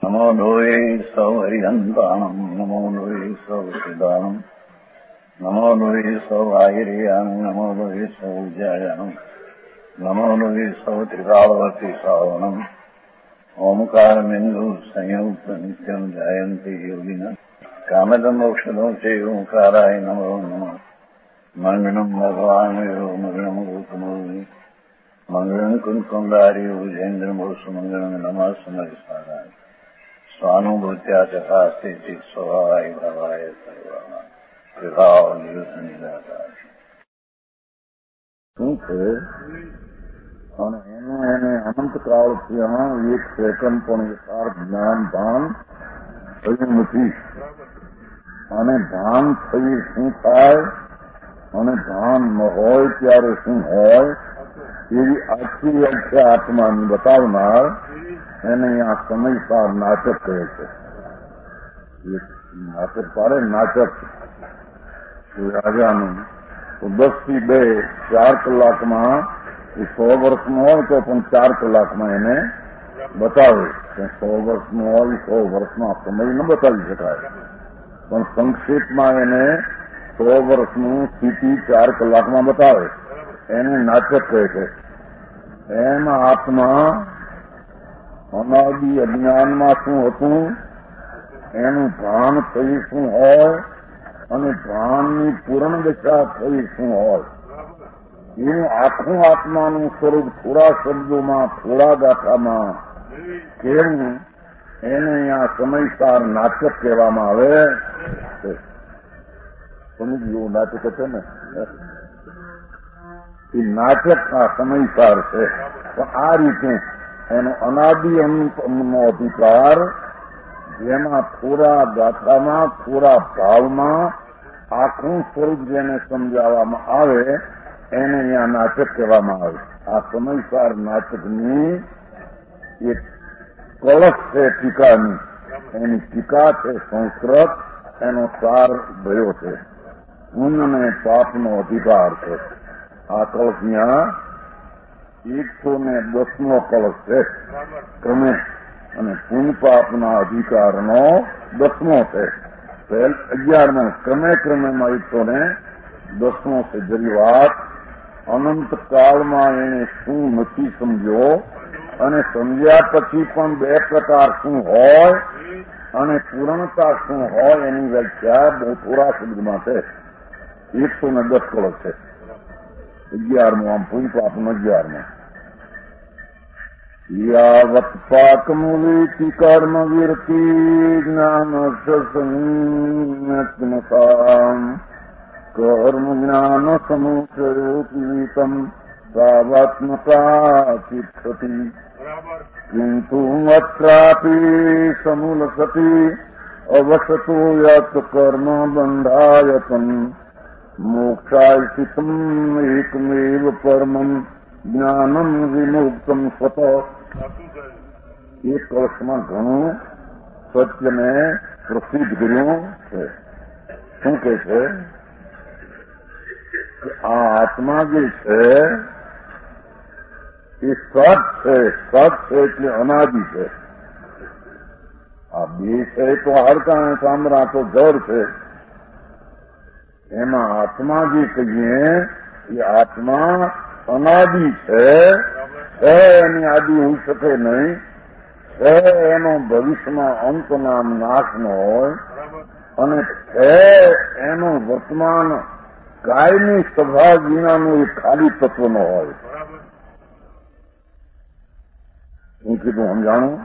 નમો લોહે સૌ હરિહંતાણમ નમો લોહે સૌ સિદ્ધાણમ નમો લોહે સૌ આયર્યાન નમો લોહે સૌ જયાનમ નમો લોહે સૌ ત્રિકાળવતી શ્રાવણમ ઓમકારમિંદુ સંયુક્ત નિત્યમ જાયંતી યોગિના કામદમ ઔષધો છે ઓંકારાય નમો નમઃ મંગળમ ભગવાન મંગળમ ગોતમોહિ મંગળમ કુંકુંડારી ઉજેન્દ્રમોષ મંગળમ નમઃ સમયસારાય સ્વાનુભૂત્યા ચકાસ્તે ચિત સ્વભાવાય ભાવાય સર્વના વિભાવ નિયુત નિરાકાર શું છે અને એને અનંતકાળથી એક સેકન્ડ પણ યથાર્થ જ્ઞાન ભાન થયું નથી. અને ભાન થયું શું થાય અને ભાન ન હોય ત્યારે શું હોય એવી આખી વ્યાખ્યા આત્માની બતાવનાર એને આ સમયસાર નાટક કહે છે. નાટક પાડે નાટક રાજાનું તો 10 થી 2 4 કલાકમાં એ 100 વર્ષનો હોય તો પણ 4 કલાકમાં એને બતાવે. 100 વર્ષનો હોય 100 વર્ષમાં સમય ન બતાવી શકાય, પણ સંક્ષેપમાં એને 100 વર્ષનું સ્થિતિ 4 કલાકમાં બતાવે. એને નાટક કહે છે. એમાં આત્મા અનાદિ અજ્ઞાનમાં શું હતું એનું ભાન થયું શું હોય અને ભાનની પૂર્ણ દશા થઈ શું હોય એનું આખું આત્માનું સ્વરૂપ થોડા શબ્દોમાં થોડા ગાથામાં કેવું એને અહીંયા સમયસાર નાટક કહેવામાં આવે છે. સમજ્યું નાટક છે ને એ નાટક આ સમયસાર છે. તો આ રીતે એનો અનાદિ અનંતનો અધિકાર જેમાં થોડા ગાથામાં થોડા ભાવમાં આખું સ્વરૂપ જેને સમજાવવામાં આવે એને અહીંયા નાટક કહેવામાં આવે. આ સમયસાર નાટકની એક કળશ છે ટીકાની. એની ટીકા છે સંસ્કૃત, એનો સાર ભયો છે. પુણ્ય અને પાપનો અધિકાર છે. આ કળશ ત્યાં 110મો કળશ છે ક્રમે, અને પુણ્ય પાપના અધિકારનો 10મો છે. 11મો ક્રમે ક્રમેમાં 110મો છે. જરી વાત અનંત કાળમાં એને શું નથી સમજ્યો અને સમજ્યા પછી પણ 2 પ્રકાર શું હોય અને પૂર્ણતા શું હોય એની વ્યાખ્યા બહુ થોડા શબ્દમાં છે. 110 કળશ છે. 11મો આમ પુણ્ય પાપનો 11મો. યાવત પાકમુવેતિ કર્મ વિરતિ જ્ઞાન સંયત્નતામ કર્મ જ્ઞાન સમુચયોતિતમ સાવાત્મકા ચિત્તતિ કિંતુ અત્રાપી સમુલસતિ અવસતો યત કર્મ બંધાયતમ મોક્ષાય ચિત્તમ એકમેવ પરમમ જ્ઞાનમ વિમુક્તમ સ્વત. એક કળશમાં ઘણું સત્યને પ્રસિદ્ધ કર્યું છે. શું કે છે કે આ આત્મા જે છે એ સત છે. સત છે એટલે અનાદિ છે. આ 2 છે તો હાડકા અને ચામડા તો જળ છે. એમાં આત્મા જે કહીએ એ આત્મા અનાદિ છે. એની આદિ હોઈ શકે નહીં. એનો ભવિષ્યમાં અંત નામ નાશ ન હોય અને એનો વર્તમાન કાયમી સ્વભાવ વિનાનું એક ખાલી તત્વ ન હોય. શું કીધું સમજાણું?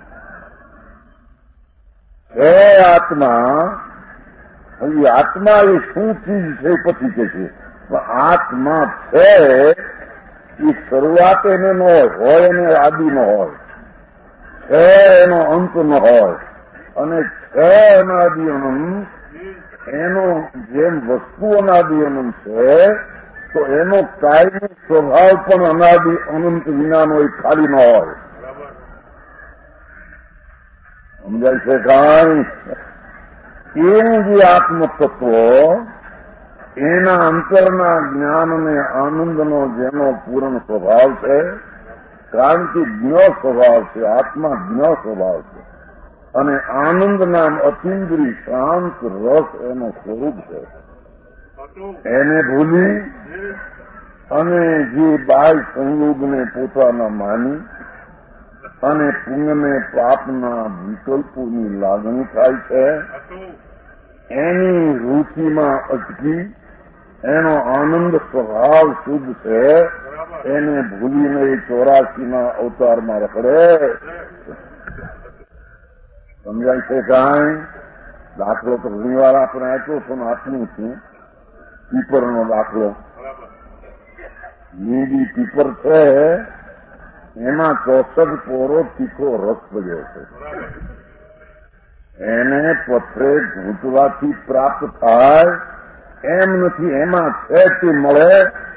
આત્મા હવે આત્મા એ શું ચીજ છે પછી કે છે આત્મા છે એ શરૂઆત એને ન હોય એને આદિ ન હોય, છે એનો અંત ન હોય અને છે અનાદિ અનંત. એનો જેમ વસ્તુ અનાદિ અનંત છે તો એનો કાયમી સ્વભાવ પણ અનાદિ અનંત વિનાનો એક ખાલી ન હોય. સમજાય છે કાંઈ? એનું જે આત્મતત્વ એના અંતરના જ્ઞાન અને આનંદનો જેનો પૂર્ણ સ્વભાવ છે, કારણ કે જ્ઞ સ્વભાવ છે. આત્મા જ્ઞ સ્વભાવ છે. અને આનંદ નામ અતિન્દ્રિય શાંત રસ એનો સ્વરૂપ છે. એને ભૂલી અને જે બાહ્ય સંયોગને પોતાના માની અને પુણ્યને પાપના વિકલ્પોની લાગણી થાય છે, એની રુચિમાં અટકી એનો આનંદ સ્વભાવ શુદ્ધ છે, એને ભૂલીને 84ના અવતારમાં રખડે. સમજાય છે કાંઈ? દાખલો તો ઘણી વાર આપણે આપ્યો છો ને આપ્યું છું. પીપરનો દાખલો. લીલી પીપર છે, એમાં 64 પોરો તીખો રસ પડ્યો છે. એને પથરે ઘૂંટવાથી પ્રાપ્ત થાય એમ નથી, એમાં છે તે મળે.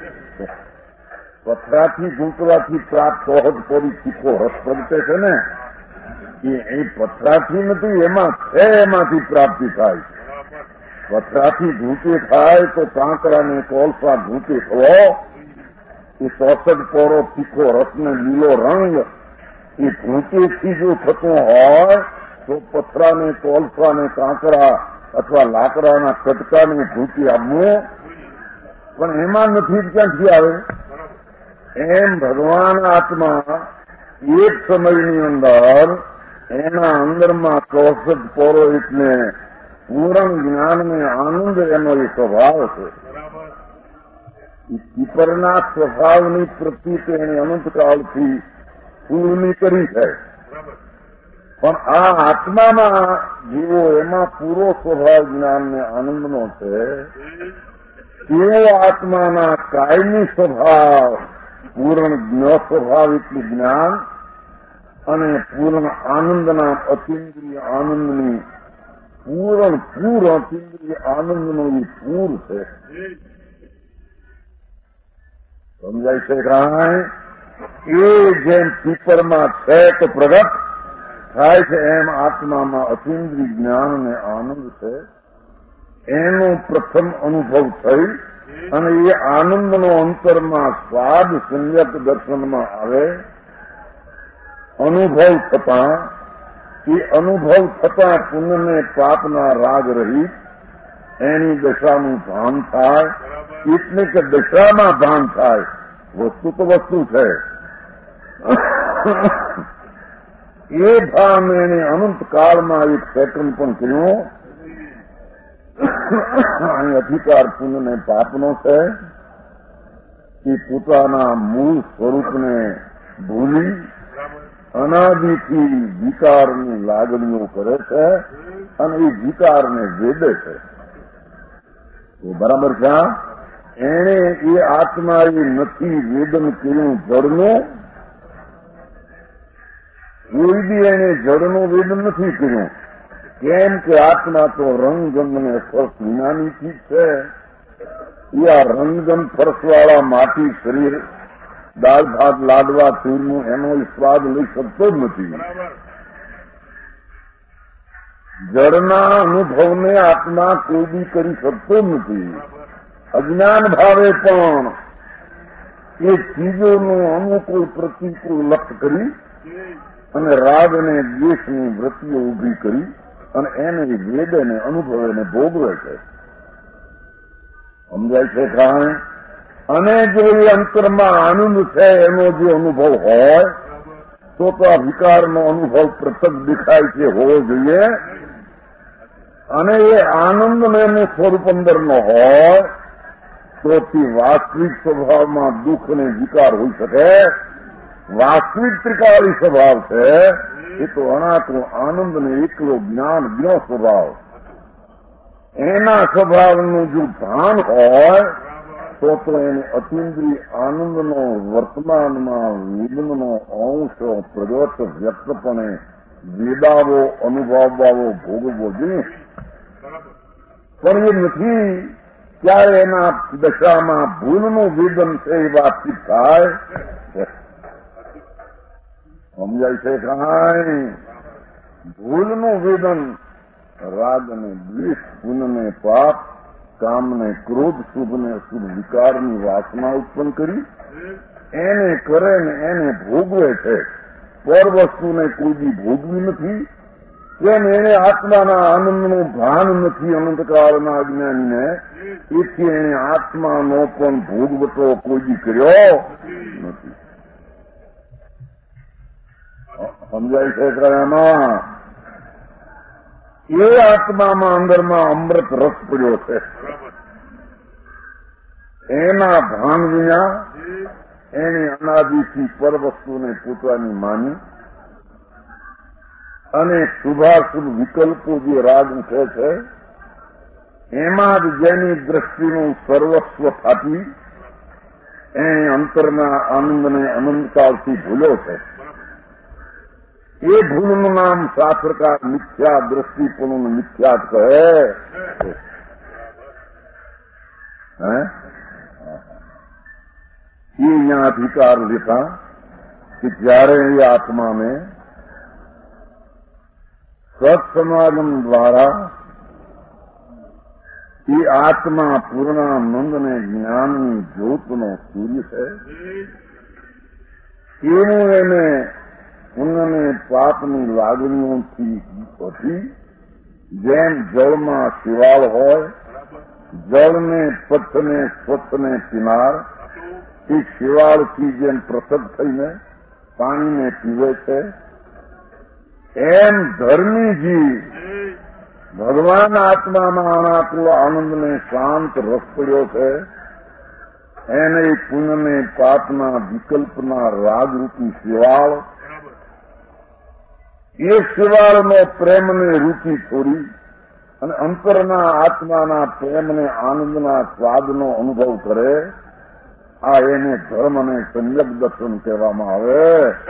પથરાથી ઘૂંટવાથી પ્રાપ્ત સહજ પોરી તીખો રસ પડતે છે ને, એ પથરાથી નથી, એમાં છે, એમાંથી પ્રાપ્તિ થાય. પથરાથી ઘૂંટે થાય તો કાંકરાને કોલસા ઘૂંટે થવો, એ 64 પોરો તીખો રસને લીલો રંગ એ ઘૂંટેથી જો થતો હોય તો પથરાને કોલસાને કાંકરા અથવા લાકડાના કટકાને ઘૂંટી આપવું, પણ એમાં નથી ક્યાંથી આવે? એમ ભગવાન આત્મા એક સમયની અંદર એના અંદરમાં 64 પોરો એટલે પૂર્ણ જ્ઞાનને આનંદ એનો એ સ્વભાવ છે. પીપરના સ્વભાવની પ્રત્યુત એને અનંતકાળથી પૂર્ણી કરી છે, પણ આ આત્મામાં જેવો એમાં પૂરો સ્વભાવ જ્ઞાનને આનંદનો છે, તેવો આત્માના કાયમી સ્વભાવ પૂર્ણ સ્વભાવ એટલું જ્ઞાન અને પૂર્ણ આનંદના અતિન્દ્રિય આનંદની પૂર્ણ અતિન્દ્રિય આનંદનો એ પૂર છે. સમજાય છે કાંઈ? એ જેમ પીપરમાં છે તો પ્રગટ થાય છે, એમ આત્મામાં અતિન્દ્રિય જ્ઞાન અને આનંદ છે. એનો પ્રથમ અનુભવ થઈ અને એ આનંદનો અંતરમાં સ્વાદ સંયત દર્શનમાં આવે. અનુભવ થતાં પુણ્યને પાપના રાગ રહિત એની દશાનું ભાન થાય. એટલે કે દશામાં ભાન થાય. વસ્તુ તો વસ્તુ છે. એ ભાન એને અનંતકાળમાં એક સેકન્ડ પણ કર્યું. અહીં અધિકાર પુણ્યને પાપનો છે. એ પોતાના મૂળ સ્વરૂપને ભૂલી અનાદિથી વિકારની લાગણીઓ કરે છે અને એ વિકારને વેદે છે. તો બરાબર છે. એને એ આત્મા એ નથી વેદન કર્યું જળનું. કોઈ બી એને જળનું વેદન નથી કર્યું. કેમ કે આત્મા તો રંગગંધ ને સ્પર્શ વિનાની ચીજ છે. એ આ રંગગંધ સ્પર્શવાળા માટી શરીર દાળ ભાત લાડવા ચૂરનું એનો સ્વાદ લઈ શકતો જ નથી. જળના અનુભવને આત્મા કોઈ બી કરી શકતો જ નથી. અજ્ઞાન ભાવે પણ એ ચીજોનું અનુકૂળ પ્રતિકૂળ લક્ષ કરી અને રાગ અને દ્વેષની વૃત્તિઓ ઉભી કરી અને એને વેદે ને અનુભવે ને ભોગવે છે. સમજાય છે કાંઈ? અને જો એ અંતરમાં આનંદ છે એનો જે અનુભવ હોય તો આ વિકારનો અનુભવ પ્રત્યક્ષ દેખાય છે હોવો જોઈએ. અને એ આનંદ એનું સ્વરૂપ અંદરનો હોય તો તે વાસ્તવિક સ્વભાવમાં દુઃખ અને વિકાર હોઈ શકે. વાસ્તવિક ત્રિકાળી સ્વભાવ છે એ તો અનાત્મ આનંદ ને એકલો જ્ઞાન જ્ઞ સ્વભાવ. એના સ્વભાવનું જો ભાન હોય તો એને અતિન્દ્રિય આનંદનો વર્તમાનમાં વેદનનો અંશ પ્રગટ વ્યક્તપણે વેદાવો અનુભવવાવો ભોગવવો જોઈએ. પણ એ નથી. ત્યારે એના દશામાં ભૂલનું વેદન છે એ વાતચીત થાય. સમજાય છે કાંઈ? ભૂલનું વેદન રાગ અને દ્વેષ, પુણ્યને પાપ, કામને ક્રોધ, શુભને અશુભ વિકારની વાસના ઉત્પન્ન કરી એને કરે ને એને ભોગવે છે. પર વસ્તુને કોઈ બી ભોગવી નથી કેમ એને આત્માના આનંદનું ભાન નથી અનંતકાળના અજ્ઞાનીને, એથી એને આત્માનો પણ ભોગવટો કોઈ કર્યો નથી. સમજાય છે એમાં? એ આત્મામાં અંદરમાં અમૃત રસ પડ્યો છે. એના ભાન વિના એને અનાદિથી પર વસ્તુને પોતાની માની અને શુભાશુભ વિકલ્પો જે રાગ ઉઠે છે એમાં જ જેની દ્રષ્ટિનું સર્વસ્વ થાપી એને અંતરના આનંદને અનંતકાળથી ભૂલ્યો છે. એ ભૂલનું નામ શાસ્ત્રકાર મિથ્યા દ્રષ્ટિપણું મિથ્યાત કહે. એ અહીંયા અધિકાર લેતા કે જ્યારે એ આત્માને સત્સમાગમ દ્વારા એ આત્મા પૂર્ણાનંદને જ્ઞાનની જ્યોતનો સૂર્ય છે, એવું એને પુણ્યને પાપની લાગણીઓથી હતી. જેમ જળમાં શિવાળ હોય, જળને પથ્થને સ્વચ્છને પીનાર એ શિવાળથી જેમ પ્રસદ થઈને પાણીને પીવે છે, એમ ધર્મીજી ભગવાન આત્મામાં અનાકુળ આનંદને શાંત રસ પડ્યો છે. એને પુણ્યને પાપના વિકલ્પના રાગરૂપી શિવાળ, એ શિવાળનો પ્રેમને રૂચિ છોડી અને અંતરના આત્માના પ્રેમને આનંદના સ્વાદનો અનુભવ કરે. આ એને ધર્મ અને સંયમ દર્શન કહેવામાં આવે.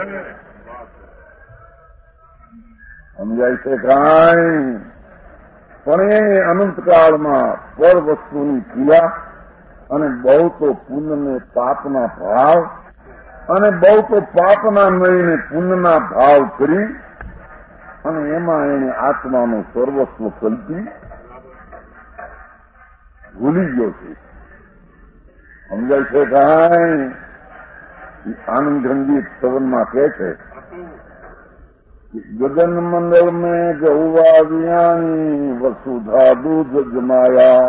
સમજાય છે કાંઈ? પણ એ અનંતકાળમાં પર વસ્તુની ક્રિયા અને બહુ તો પુણ્યને પાપના ભાવ અને બહુ તો પાપના નહીને પુણ્યના ભાવ કરી અને એમાં એને આત્માનું સર્વસ્વ કલ્પી ભૂલી ગયો છે. સમજાય છે કાંઈ? આનંદ ગંગી સવનમાં કહે છે ગગન મંડળ में गौवा वियाणी वसुधा दूध जमाया,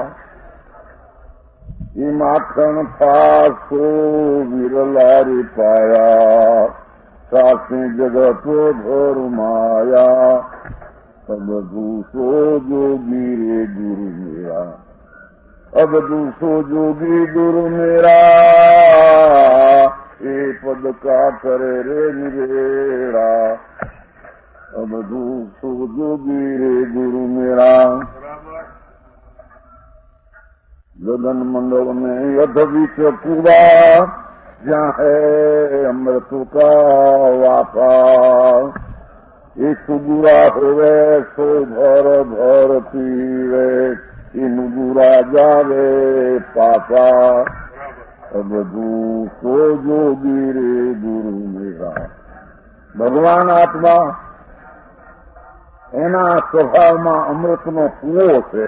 ये माखन था सो विरलारी पाया, सासे जगतो धर माया, अब दूसो जोगी रे गुरु मेरा, अब दूसो जोगी गुरु मेरा, ये पद का करे रे निवेड़ा, अब दूसो जोगी रे गुरु मेरा. गगन मंडल में यथ विच पूरा, जहाँ है अमृत का वापा, ये सुगुरा होवे सो भर भर पीवे, इन गुरा जावे पापा, अब दूसो जोगी रे गुरु मेरा. भगवान आत्मा એના સ્વભાવમાં અમૃતનો કૂવો છે.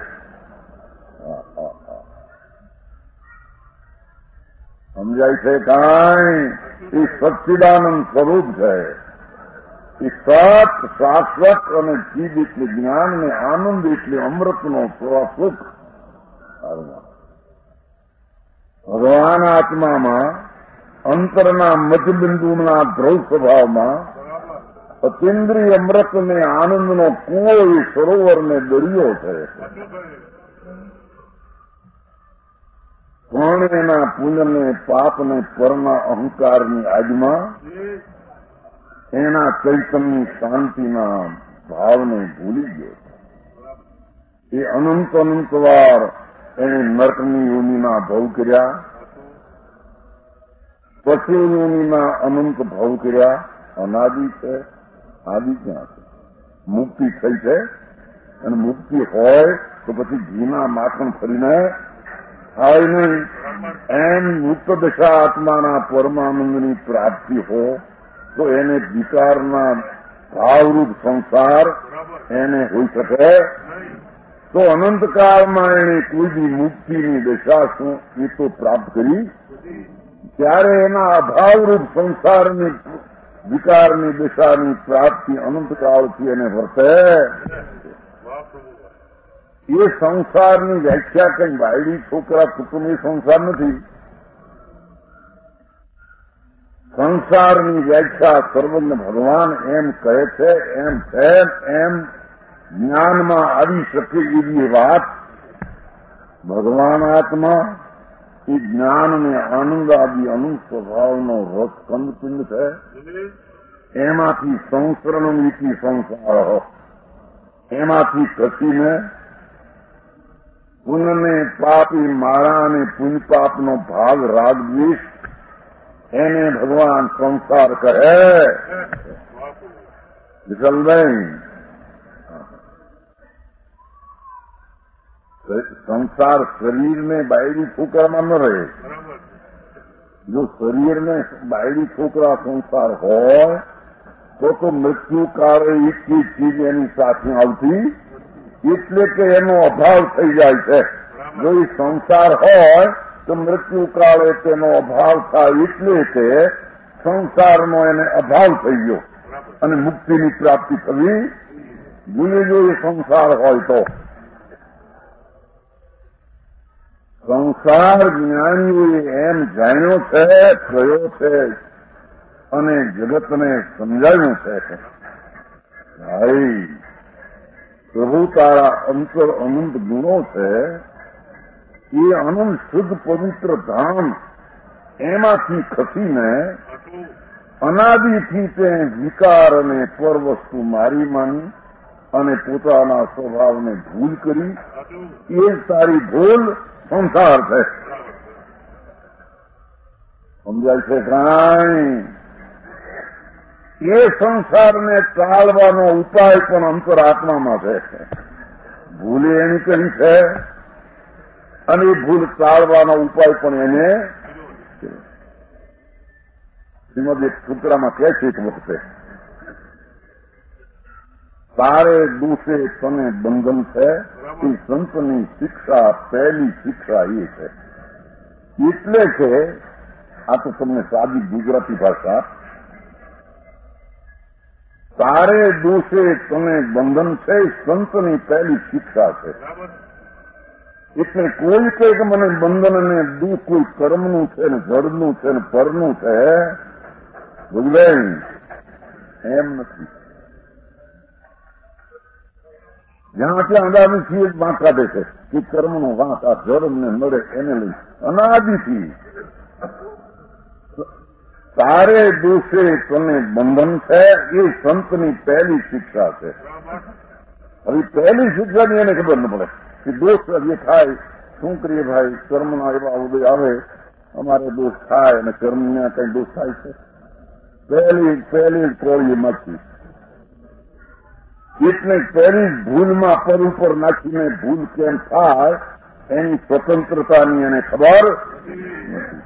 સમજાય છે કાંઈ? એ સચ્ચિદાનંદ સ્વરૂપ છે. એ સત શાશ્વત અને ચીજ એટલે જ્ઞાન ને આનંદ એટલે અમૃતનો સુખ. ભગવાન આત્મામાં અંતરના મધબિંદુના ધ્રુવ સ્વભાવમાં અતિન્દ્રિય અમૃત ને આનંદનો કૂવો એ સરોવર ને દરિયો છે. પણ એના પુણ્યને પાપને પરના અહંકારની આજમાં એના ચૈતન્ય શાંતિના ભાવને ભૂલી ગયો. એ અનંત અનંત વાર એને નર્કની યોનિના ભવ કર્યા, પશુ યોનિના અનંત ભવ કર્યા. અનાદિ છે, આદિ ક્યાં છે? મુક્તિ થઈ છે અને મુક્તિ હોય તો પછી ઘીના માખણ ફરીને થાય નહીં. એમ મુક્ત દશા આત્માના પરમાનંદની પ્રાપ્તિ હો તો એને વિકારના ભાવરૂપ સંસાર એને હોઈ શકે. તો અનંતકાળમાં એને કોઈ બી મુક્તિની દશા શું એ તો પ્રાપ્ત કરી, ત્યારે એના અભાવરૂપ સંસારની વિકારની દિશાની પ્રાપ્તિ અનંતકાળથી એને વર્તે. એ સંસારની વ્યાખ્યા કઈ વાયડી છોકરા કુટુંબી સંસાર નથી. સંસારની વ્યાખ્યા સર્વજ્ઞ ભગવાન એમ કહે છે, એમ છે એમ જ્ઞાનમાં આવી શકે એવી વાત ભગવાન આત્મા એ જ્ઞાનને આનંદ આદિ અનંત સ્વભાવનો રસ કંદપિંડ છે. એમાંથી સંસરણ નીતિ સંસાર એમાંથી ખસીને પુનને પાપી માળા અને પુણ્ય પાપનો ભાગ રાગ દ્વેષ એને ભગવાન સંસાર કહે. વિઠ્ઠલભાઈ, સંસાર શરીરને બાયડી છોકરામાં ન રહે. જો શરીરને બાયડી છોકરા સંસાર હોય તો મૃત્યુ કાળે એક ચીજ એની સાથે આવતી, એટલે કે એનો અભાવ થઈ જાય છે. જો એ સંસાર હોય તો મૃત્યુ કાળે તેનો અભાવ થાય, એટલે કે સંસારનો એને અભાવ થઈ ગયો અને મુક્તિની પ્રાપ્તિ થવી જોઈએ. જો એ સંસાર હોય તો સંસાર જ્ઞાનીઓએ એમ જાણ્યો છે, કયો છે અને જગતને સમજાવ્યું છે. ભાઈ, પ્રભુ તારા અંતર અનંત ગુણો છે, એ અનંત શુદ્ધ પવિત્ર ધામ એમાંથી ખસીને અનાદિથી તે વિકાર અને પર વસ્તુ મારી માની અને પોતાના સ્વભાવને ભૂલ કરી, એ તારી ભૂલ સંસાર છે. સમજાય છે કાંઈ? એ સંસારને ટાળવાનો ઉપાય પણ અંતરાત્મામાં છે. ભૂલે એની કઈ છે અને એ ભૂલ ટાળવાનો ઉપાય પણ એને શ્રીમદ એક સૂત્રમાં કહે છે એક વખતે, તારે દોષે તને બંધન છે, એ સંતની શિક્ષા પહેલી શિક્ષા એ છે. એટલે કે આ તો તમને સાદી ગુજરાતી ભાષા, તારે દોષે તને બંધન છે, એ સંતની પહેલી શિક્ષા છે. એટલે કોઈ કહે કે મને બંધન અને દુઃખ કોઈ કર્મનું છે ને જળનું છે ને પરનું છે, બુજવે એમ નથી. જ્યાં ત્યાં અનાદિથી જ વાંક કાઢે છે કે કર્મનો વાંક આ જળને મળે એને લઈ અનાદિથી. તારે દોષે તને બંધન છે, એ સંતની પહેલી શિક્ષા છે. હવે પહેલી શિક્ષાની એને ખબર ન પડે કે દોષ જે થાય શું કરીએ ભાઈ, કર્મના એવા ઉદય આવે, અમારે દોષ થાય અને કર્મના કઈ દોષ થાય છે. પહેલી કોળી મચી એટલે પહેલી ભૂલમાં પર ઉપર નાખીને ભૂલ કેમ થાય એની સ્વતંત્રતાની એને ખબર નથી.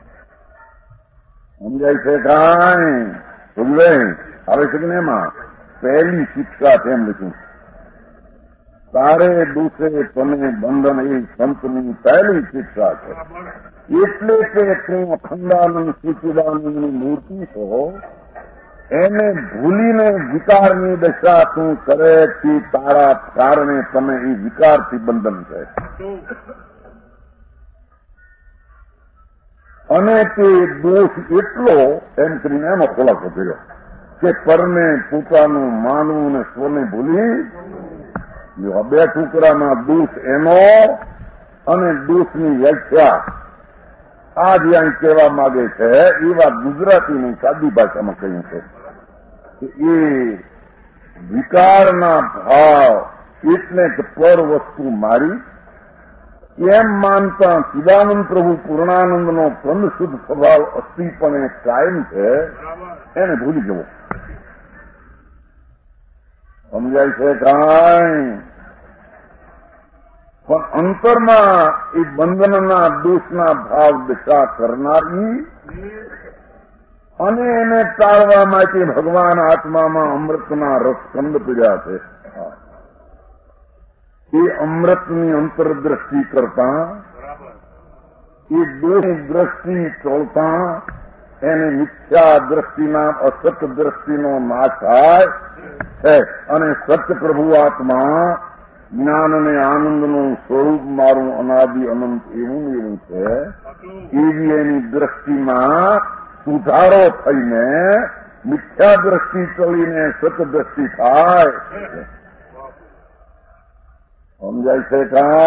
સમજાય છે કાંઈ? સમજે આવે છે કે એમાં પહેલી શિક્ષા તેમ લખ્યું, તારે દુષે તને બંધન એ સંતની પહેલી શિક્ષા છે. એટલે કે તું અખંડાનંદ સચ્ચિદાનંદની મૂર્તિ છો, એને ભૂલીને વિકારની દશા તું કરે છે, તારા કારણે તમે એ વિકારથી બંધન છે. અને તે દોષ એટલો એમ કરીને એનો ખુલાસો કર્યો કે પરને પોતાનું માનવું ને સ્વને ભૂલી બે ટુકડામાં દોષ એનો અને દોષની વ્યાખ્યા આ જે અહીં કહેવા માંગે છે એ વાત ગુજરાતીની સાદી ભાષામાં કહ્યું છે કે એ વિકારના ભાવ એટલે કે પર વસ્તુ મારી એમ માનતા ચિદાનંદ પ્રભુ પૂર્ણાનંદનો કંદ શુદ્ધ સ્વભાવ અસ્થિપણે કાયમ છે, એને ભૂલી જવો. સમજાય છે કાંઈ? પણ અંતરમાં એ બંધનના દોષના ભાવ દશા કરનારી અને એને ટાળવા માટે ભગવાન આત્મામાં અમૃતના રસકંદ પીડ્યા છે. એ અમૃતની અંતરદ્રષ્ટિ કરતા, એ દોષની દ્રષ્ટિ ચોળતા એને મિથ્યા દ્રષ્ટિના અસત દ્રષ્ટિનો નાશ થાય છે અને સત્ય પ્રભુ આત્મા જ્ઞાન અને આનંદનું સ્વરૂપ મારું અનાદિ અનંત એવું છે એવી એની દ્રષ્ટિમાં સુધારો થઈને મિથ્યા દ્રષ્ટિ ચડીને સત દ્રષ્ટિ થાય. સમજાય છે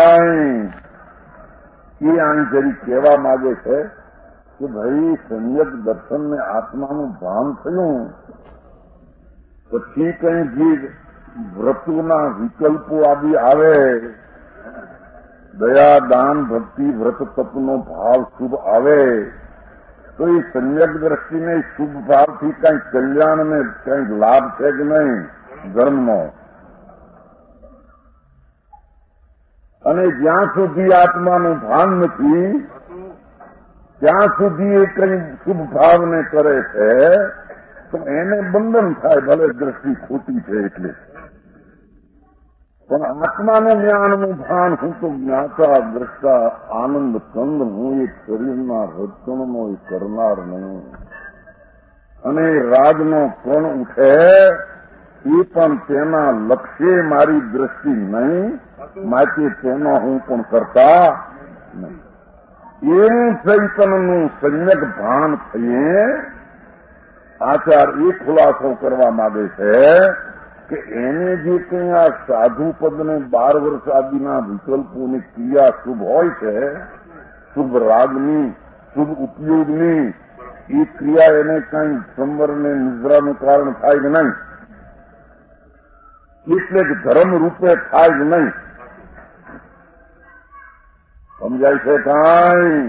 કાંઈ? એ આંતરિક કહેવા માંગે છે કે ભાઈ સમ્યક દર્શનને આત્માનું ભાન થયું પછી કઈ જે વ્રતોના વિકલ્પો આદિ આવે, દયા દાન ભક્તિ વ્રત તપનો ભાવ શુભ આવે તો એ સમ્યક દ્રષ્ટિને શુભ ભાવથી કંઈક કલ્યાણ ને કંઈક લાભ છે કે નહીં ધર્મનો? અને જ્યાં સુધી આત્માનું ભાન નથી ત્યાં સુધી એ કંઈ શુભ ભાવને કરે છે તો એને બંધન થાય, ભલે દ્રષ્ટિ ખોટી છે એટલે. પણ આત્માનું જ્ઞાનનું ભાન હું તો જ્ઞાતા દ્રષ્ટા આનંદ કંદ હું એક શરીરના રક્ષણનો એ કરનાર નહીં. અને રાજનો કોણ ઉઠે એ પણ તેના લક્ષ્યે મારી દ્રષ્ટિ નહીં, માટે તેનો હું પણ કરતા નહીં. એવું ચૈતનનું સમ્યક ભાન થઈએ આચાર એ ખુલાસો કરવા માંગે છે કે એને જે કંઈ આ સાધુ પદને 12 વર્ષ આદિના વિકલ્પોની ક્રિયા શુભ હોય છે, શુભ રાગની શુભ ઉપયોગની એ ક્રિયા એને કંઈ સંવરને નિદ્રાનું કારણ થાય કે નહીં, એટલે જ ધર્મ રૂપે થાય જ નહીં. સમજાય છે કાંઈ?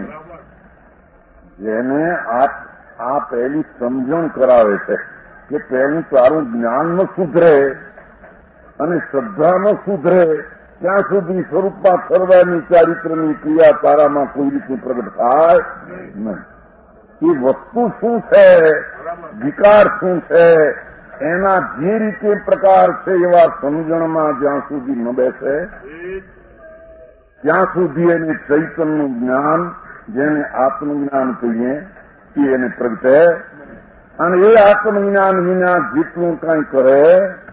જેને આ પહેલી સમજણ કરાવે છે કે પહેલું તારું જ્ઞાન ન સુધરે અને શ્રદ્ધા ન સુધરે ત્યાં સુધી સ્વરૂપમાં સર્વની ચારિત્રની ક્રિયા તારામાં કોઈ રીતે પ્રગટ થાય નહીં. એ વસ્તુ શું છે, વિકાર શું છે, એના જે રીતે પ્રકાર છે એવા સમજણમાં જ્યાં સુધી ન બેસે ત્યાં સુધી એને ચૈતનનું જ્ઞાન, જેને આત્મજ્ઞાન કહીએ, એ એને પ્રગટે. અને એ આત્મજ્ઞાન વિના જેટલું કંઈ કરે,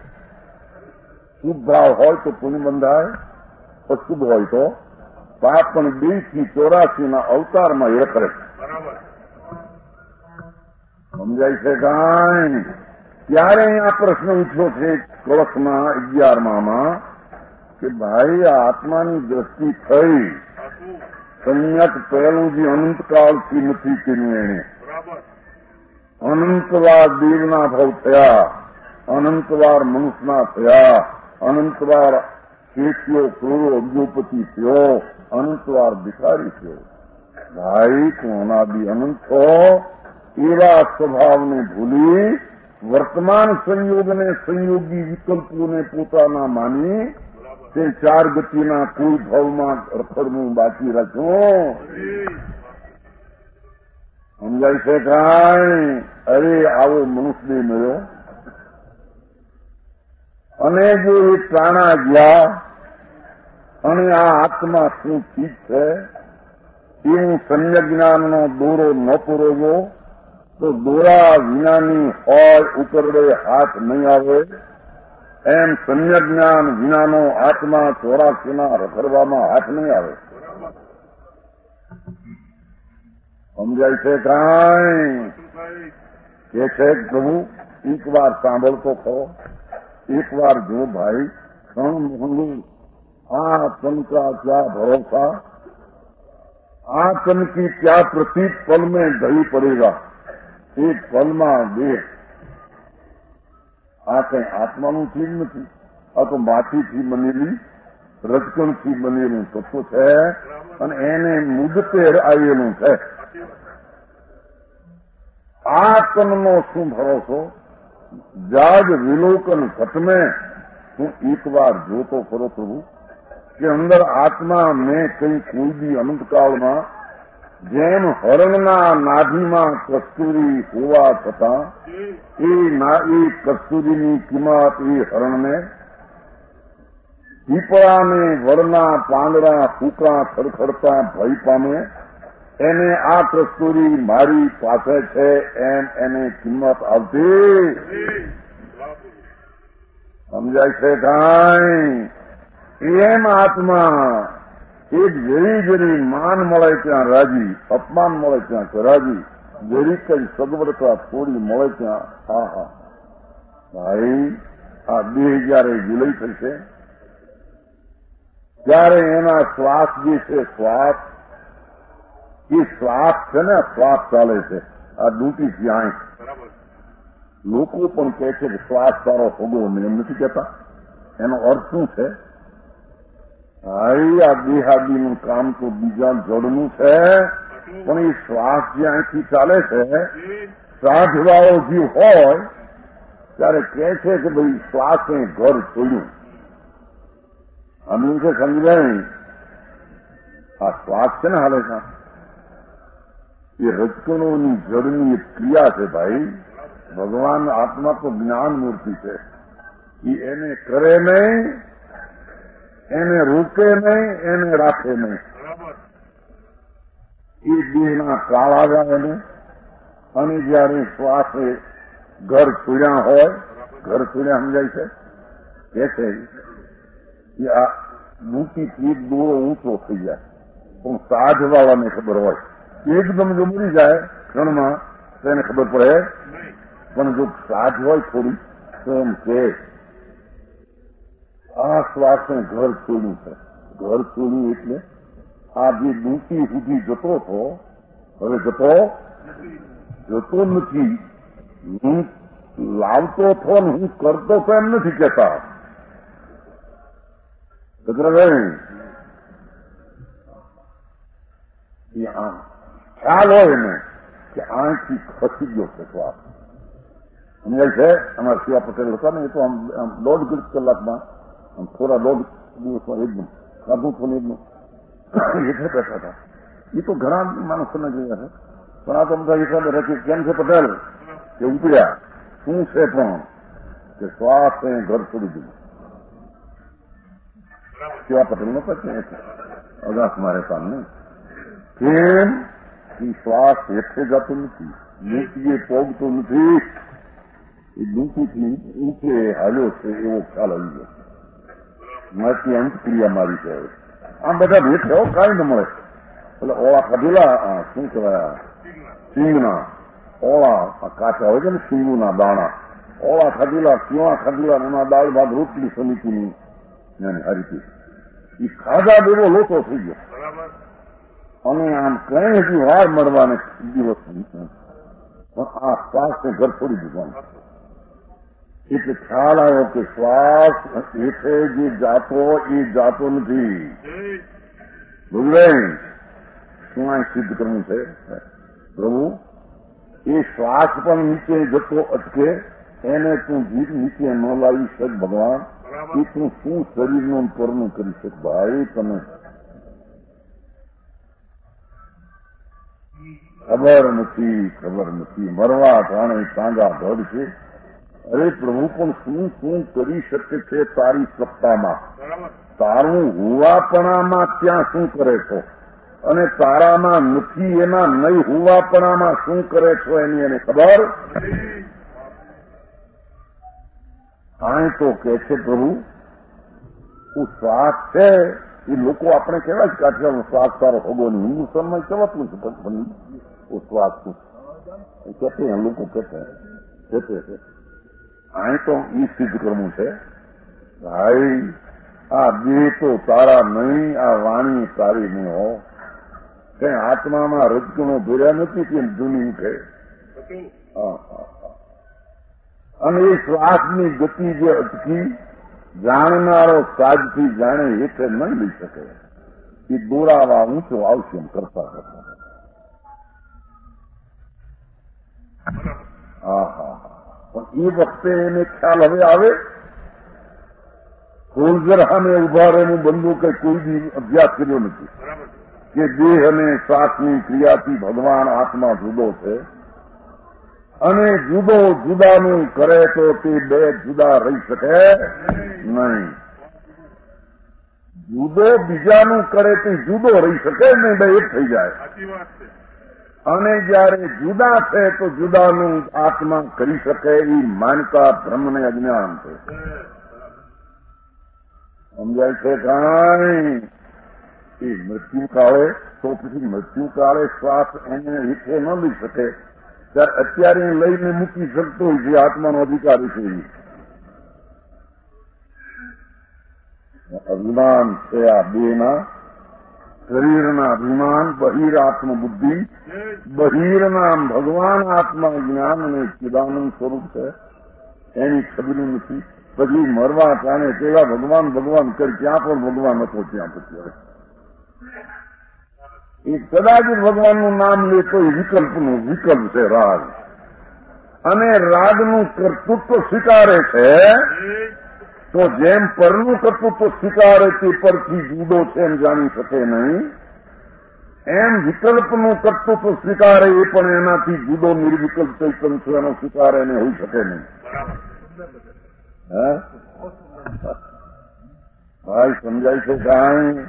શુભ ભાવ હોય તો પુણ્ય બંધાય, અશુભ હોય તો પાપ પણ 2 થી 84 અવતારમાં એ કરે. સમજાય છે કાંઈ? ત્યારે અહીંયા પ્રશ્ન ઉઠ્યો છે કળશમાં 11માં કે ભાઈ આ આત્માની દ્રષ્ટિ થઈ સમ્યક પહેલું જે અનંતકાળથી નથી કર્યું એને, અનંતવાર દેવના ભાવ થયા, અનંતવાર મનુષ્યના થયા, અનંતવાર શેઠિયો ક્રૂરો અબજોપતિ થયો, અનંતવાર ભિખારી થયો. ભાઈ તું અનાદિ અનંત છો એવા સ્વભાવને ભૂલી વર્તમાન સંયોગને સંયોગી વિકલ્પોને પોતાના માની તે 4 ગતિના કોઈ ભાવમાં રખડવું બાકી રાખ્યું. સમજાય છે કાંઈ? અરે આવો મનુષ્ય મળ્યો અને જો એ પ્રાણા ગયા અને આ આત્મા શું ઠીક છે એવું સમ્યક જ્ઞાનનો દોરો ન પુરવ્યો તો દોરા વિનાની હોય ઉકરડે હાથ નહીં આવે, એમ સમ્યક જ્ઞાન વિનાનો આત્મા 84 રખડવામાં હાથ નહીં આવે. સમજાય છે કાંઈ? કે છે પ્રભુ એક વાર સાંભળતો ખરો, એક વાર જો ભાઈ ક્ષણ આ તન કા ક્યા ભરોસા, આ તન की क्या प्रतीक पल में ढली पड़ेगा, એક પલમાં દેહ. આ કઈ આત્માનું ચીજ નથી, આ તો માટીથી બનેલી રજકણથી બનેલું તત્વ છે અને એને મુદતે આવેલું છે. આ તનનો શું ભરોસો? જાગ વિલોકન ઘટમે હું એક વાર જોતો ખરો પ્રભુ કે અંદર આત્મા મેં કઈ કોઈ બી અનંતકાળમાં જેમ હરણના નાભીમાં કસ્તુરી હોવા છતાં એ કસ્તુરીની કિંમત એ હરણને, પીપળાને વડના પાંદડા ફૂકા ખડખડતા ભય પામે એને આ કસ્તુરી મારી પાસે છે એમ એને કિંમત આવતી સમજાય છે કાંઈ? એમ આત્મા એક જેવી જેવી માન મળે ત્યાં રાજી, અપમાન મળે ત્યાં રાજી, જેવી કઈ સગવડતા થોડી મળે ત્યાં હા હા ભાઈ આ દેહ જયારે વિલય થશે ત્યારે એના શ્વાસ જે છે શ્વાસ એ શ્વાસ છે ને શ્વાસ ચાલે છે આ ડૂટી ત્યાં લોકો પણ કહે છે કે શ્વાસ તારો હોગો નહીં એમ નથી કહેતા. એનો અર્થ શું છે? ભાઈ આ દેહાદીનું કામ તો બીજા જડનું છે પણ એ શ્વાસ જે અહીંથી ચાલે છે સાધવાળો જીવ હોય ત્યારે કહે છે કે ભાઈ શ્વાસે ઘર છોડ્યું. આનું છે સમજાય આ શ્વાસ છે ને હાલે છે એ રજકણોની જળની એક ક્રિયા છે ભાઈ. ભગવાન આત્મા તો જ્ઞાન મૂર્તિ છે એ એને કરે નહીં, એને રોકે નહીં, એને રાખે નહીં. એ દેહના કાળ આવ્યા એને અને જયારે શ્વાસે ઘર છોડ્યા હોય ઘર છોડ્યા સમજાય છે કે છે કે આ ડૂટીથી દોરો ઊંચો થઈ જાય પણ સાધવાળાને ખબર હોય એકદમ જો મરી જાય ક્ષણમાં તો એને ખબર પડે પણ જો સાધ હોય થોડી તો એમ કે આ શ્વાસને ઘર છોડ્યું છે. ઘર છોડ્યું એટલે આ જે ડૂટી સુધી જતો હતો હવે જતો નથી. હું લાવતો હતો ને હું કરતો તો એમ નથી કહેતા. ખ્યાલ હોય ને કે આથી ખસી ગયો છે શ્વાસ સમજાય છે. અમારા શિવા પટેલ હતા ને એ તો આમ 1.5 કલાકમાં થોડા 1.5 દિવસમાં એકદમ સાધું થઈને એકદમ એટલે બેઠા હતા. એ તો ઘણા માણસોને જોયા છે પણ આ તો બધા હિસાબે રાખી કેમ છે પટેલ કે ઉપડ્યા શું છે પણ કે શ્વાસ ઘર છોડી દીધું. શિવા પટેલ નો પછી અગાસ મારે સામને કેમ એ શ્વાસ હેઠે જતો નથી, નીચે પોગતો નથી, એ ડૂંકીથી ઊંચે હાલ્યો છે એવો ખ્યાલ આવી ગયો. મારી અંતક્રિયા મારી છે. આમ બધા ભેટ એવો કાંઈ ન મળે એટલે ઓળા ખાધેલા શું કહેવાય સિંગના ઓળા કાચા હોય છે ને સિંગુના દાણા ઓળા ખાધેલા કીવા ખાધેલા એમાં દાળ ભાત રોટલી સમિતિની હારીથી એ ખાધા દેવો લોટો થઈ ગયો અને આમ કઈ હજી વાર મળવાને દિવસ પણ આ શ્વાસને ઘર છોડી દીધું. એટલે ખ્યાલ આવ્યો કે શ્વાસ હેઠે જે જાતો એ જાતો નથી. બુઝાય શું આ સિદ્ધ કરવું છે પ્રભુ? એ શ્વાસ પણ નીચે જતો અટકે એને તું જીભ નીચે ન લાવી શક ભગવાન. એ તું શું શરીરનું પરનું કરી શક ભાઈ? તમે ખબર નથી મરવા ટાણે ટાંગા ધડ છે. અરે પ્રભુ પણ શું કરી શકે છે તારી સત્તામાં? તારું હોવાપણામાં ત્યાં શું કરે છો અને તારામાં નથી એના નહીં હોવાપણામાં શું કરે છો એની એને ખબર. અહીં તો કે છે પ્રભુ હું શ્વાસ છે એ લોકો આપણે કેવા જ કાઠિયાનો શ્વાસ તારો હોગો નહીં. હિન્દુસ્તાનમાં કહેવાતું છે શ્વાસ કહેતે લોકો કહેતે છે. અહીં તો ઈ સિદ્ધ કરવું છે ભાઈ. આ દેહ તો તારા નહીં, આ વાણી તારી નહીં હો. કઈ આત્મામાં રજકણો ભર્યા નથી કે જૂની ઉઠે. અને એ શ્વાસની ગતિ જે અટકી જાણનારો સાજથી જાણે હેઠે નહીં લઈ શકે. એ દોરાવા ઊંચો આવશે એમ કરતા કરતા પણ એ વખતે એને ખ્યાલ હવે આવે. સોલ્જર સામે ઉભા રહેનું બંદૂકે કોઈ બી અભ્યાસ કર્યો નથી કે દેહ અને શ્વાસની ક્રિયાથી ભગવાન આત્મા જુદો છે અને જુદો જુદાનું કરે તો તે બે જુદા રહી શકે નહીં. જુદો બીજાનું કરે તે જુદો રહી શકે ને બે એક થઈ જાય. અને જયારે જુદા છે તો જુદાનું આત્મા કરી શકે એ માનતા બ્રહ્મને અજ્ઞાન છે. સમજાય છે કાંઈ? એ મૃત્યુ કાળે તો પછી મૃત્યુ કાળે શ્વાસ એને હિતે ન લઈ શકે ત્યારે અત્યારે લઈને મૂકી શકતો હોય છે. આત્માનો અધિકારી છે. અભિમાન છે આ બેના, શરીરના અભિમાન, બહિરાત્મ બુદ્ધિ, બહિરના ભગવાન આત્મા જ્ઞાન અને ચિદાનંદ સ્વરૂપ છે એની ખબર નથી. પછી મરવા ટાણે કેવા ભગવાન ભગવાન કરી ત્યાં પણ ભગવાન હતો. ત્યાં પછી એ કદાચ ભગવાનનું નામ લે તો વિકલ્પનું વિકલ્પ છે રાગ. અને રાગનું કર્તૃત્વ સ્વીકારે છે તો જેમ પરનું કર્તૃત્વ સ્વીકારે તે પરથી જુદો છે એમ જાણી શકે નહીં, એમ વિકલ્પનું કર્તૃત્વ સ્વીકારે એ પણ એનાથી જુદો નિર્વિકલ્પ ચૈતન્ય છે એનો સ્વીકાર એને હોઈ શકે નહીં. ભાઈ સમજાય છે કાંઈ?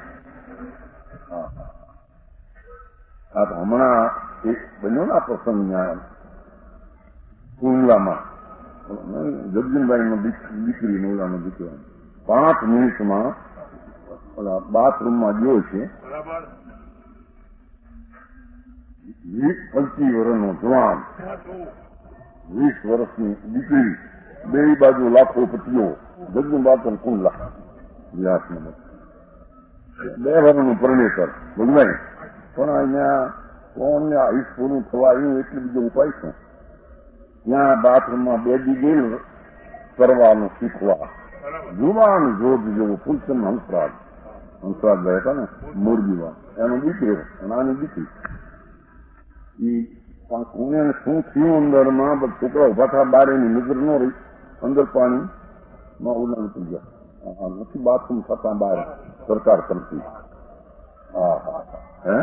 આ તો હમણાં એક બન્યો ને આ પ્રસંગ કુંડલામાં જગજીનભાઈનો દીકરી નોલાનો દીકરો 5 મિનિટમાં બાથરૂમમાં ગયો છે. 25 વર્ષનો જવાન, 20 વર્ષની દીકરી, બે બાજુ લાખો પતિઓ, જગજીન બાતન કુંડલા વિલાસમાં 2 વર્ષનું પરણેતર ભગવાન. પણ અહીંયા કોણને આયુષ પૂરું થવા આવ્યું એટલે બીજો ઉપાય છે. ત્યાં બાથરૂમમાં બેડી ગેલ કરવાનું શીખવા જુવાન જોધ જેવું ફૂલચંદ હંસરાજ ભાઈ હતા ને મોરબીમાં, એનો દીકરો નાની દીકરી. એ કોને શું થયું અંદરમાં છોકરા ઉભા થયા, બહાર એની નજર ન રહી, અંદર પાણીમાં ઉડા નીકળી ગયા. નથી બાથરૂમ થતા બહાર સરકાર કરતી. હા હા હે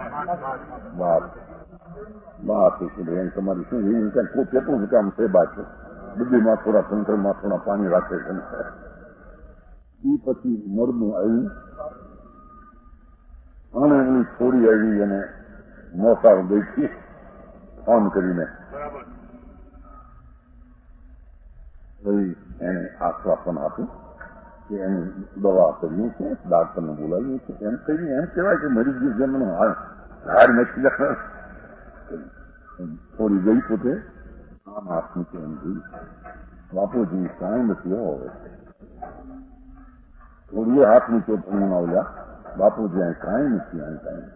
વાત એમ તમારી શું કોઈ કેટલું જ કામ છે. બાદ બધીમાં થોડા સંકરમાં થોડા પાણી રાખે છે. એ પછી મરનું આવ્યું અને એની છોડી આવી અને મોસાળ ગઈ ફોન કરીને એને આશ્વાસન આપ્યું કે એની દવા કરીએ છે, ડાક્ટરને બોલાવીએ છીએ. એમ કહીને એમ કહેવાય કે મરી ગયું જેમનો હાર નથી થોડી ગઈ પોતે આમ હાથ નીચે એમ જોઈ બાપુજી કાંઈ નથી હવે થોડી હાથ નીચે પણ આવ્યા બાપુજી અહીં કાંઈ નથી, અહીં કાંઈ.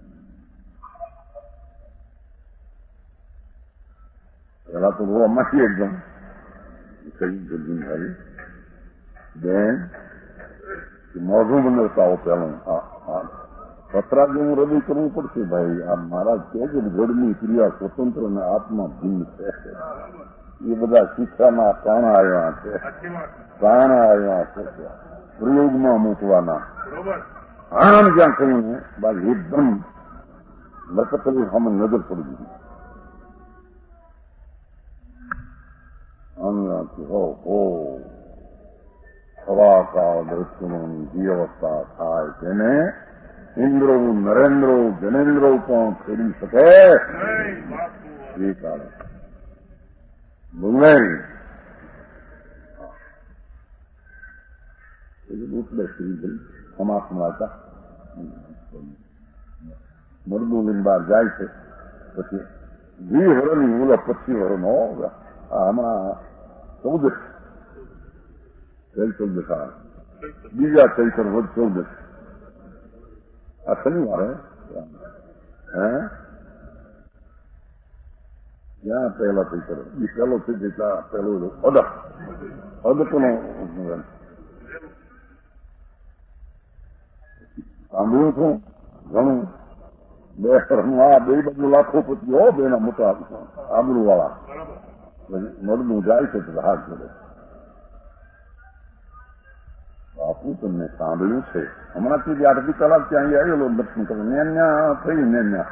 પેલા તો બહુ અમારી એકદમ કહી જલ્દી બેન મોઢું બંધરતા પેલું પતરા જેવું હૃદય કરવું પડશે ભાઈ. આ મારા કે છે ઘરની ક્રિયા સ્વતંત્ર અને આત્મા ભિન્ન છે. એ બધા શિક્ષાના પ્રાણા આવ્યા છે, પ્રાણા આવ્યા છે પ્રયોગમાં મૂકવાના. આમ જ્યાં કહ્યું ને બાદ એકદમ લટકલી સામે નજર પડી ગઈ. હો સવાકાળ દ્રશ્યની જે અવસ્થા થાય તેને ઇન્દ્રો નરેન્દ્રો જનેન્દ્રો પણ ફેરી શકે એ કાળે બોલાય સમાસ મળતા મરદું લઈને બહાર જાય છે. પછી 20 વર્ષની ઓલા 25 વર્ષનો હમણાં 14 બીજા ચૈતર વધ 14 આ શનિવારે ત્યાં પહેલા ચૈતર એ પહેલો છે જેટલા પહેલો અદકનો સાંભળ્યું છું ઘણું. 2 વર્ષનું આ 2 બાજુ લાખો પતિઓ બેના મોટા આબરૂ વાળા મરનું જાય છે તો હાથ મળે. બાપુ તમને સાંભળ્યું છે હમણાંથી જ 8 કલાક ત્યાં આવેલો દર્શન કરો ન્યા થઈ ન્યા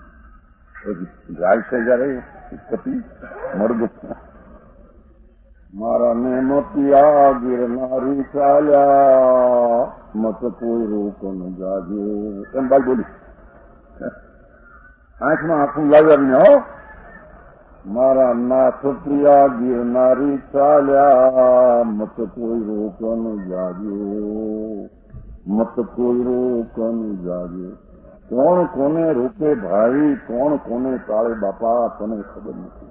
જાય છે જયારે પતિ મર્દ મારા ને મોતિયા ગિરનારી ચાલ્યા મત કોઈ રોક ન જાજો એમ બાઈ બોલી આંખમાં આંખું લાવ્યા હો મારા નાથ પ્રિયા ગિરનારી ચાલ્યા મત કોઈ રોક ન જાજો મત કોઈ રોક ન જાજો કોણ કોને રોકે ભાઈ કોણ કોને ટાળે બાપા તને ખબર નથી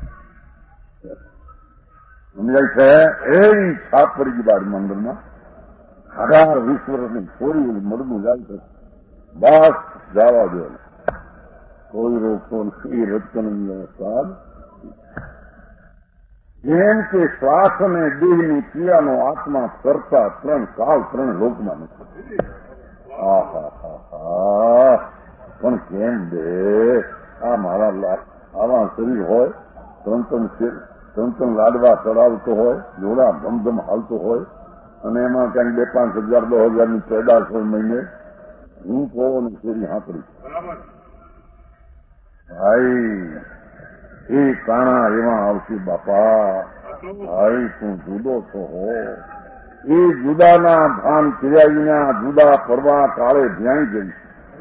સમજાય છે એવી છાપ પડી ગઈ બાર મંદિરમાં 18-20 વર્ષની છોરી મળનું જાય છે બસ જવા દો કોઈ રોકો નથી રચન સાદ જેમ કે શ્વાસ અને દેહની ક્રિયાનો આત્મા કરતા 3 કાળ 3 લોકમાં નથી પણ કેમ દે આ મારા આવા શરીર હોય ત્રણ લાડવા ચડાવતો હોય જોડા ધમધમ હાલતો હોય અને એમાં ક્યાંક 2-5 હજાર 10 હજારની પેદાશ હોય મહિને હું કહો ને શેરી હાંકડી ભાઈ એ કાણા એમાં આવશે બાપા ભાઈ તું જુદો છો હો એ જુદાના ભાન ક્રિયાના જુદા પરવા કાળે ભ્યાઈ ગઈ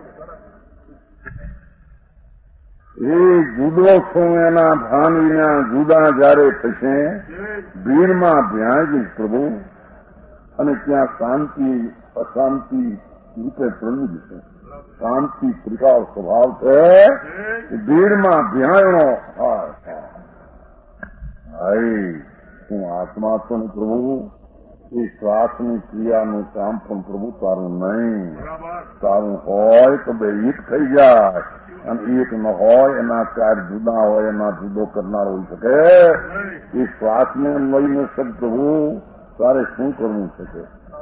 એ જુદો છું એના ભાન વિના જુદા જયારે થશે ભીડમાં ભ્યાઈ ગઈ પ્રભુ અને ત્યાં શાંતિ અશાંતિ રૂપે પ્રણી જશે શાંતિ ત્રિકાળ સ્વભાવ છે ભીડમાં ભ્યાયણો ભાઈ હું આત્મા તો ને પ્રભુ એ શ્વાસની ક્રિયાનું કામ પણ પ્રભુ તારું નહીં તારું હોય તો બે એક થઈ જાય અને એક ન હોય એના 4 જુદા હોય એના જુદો કરનાર હોઈ શકે એ શ્વાસને લઈને સબ પ્રભુ તારે શું કરવું શકે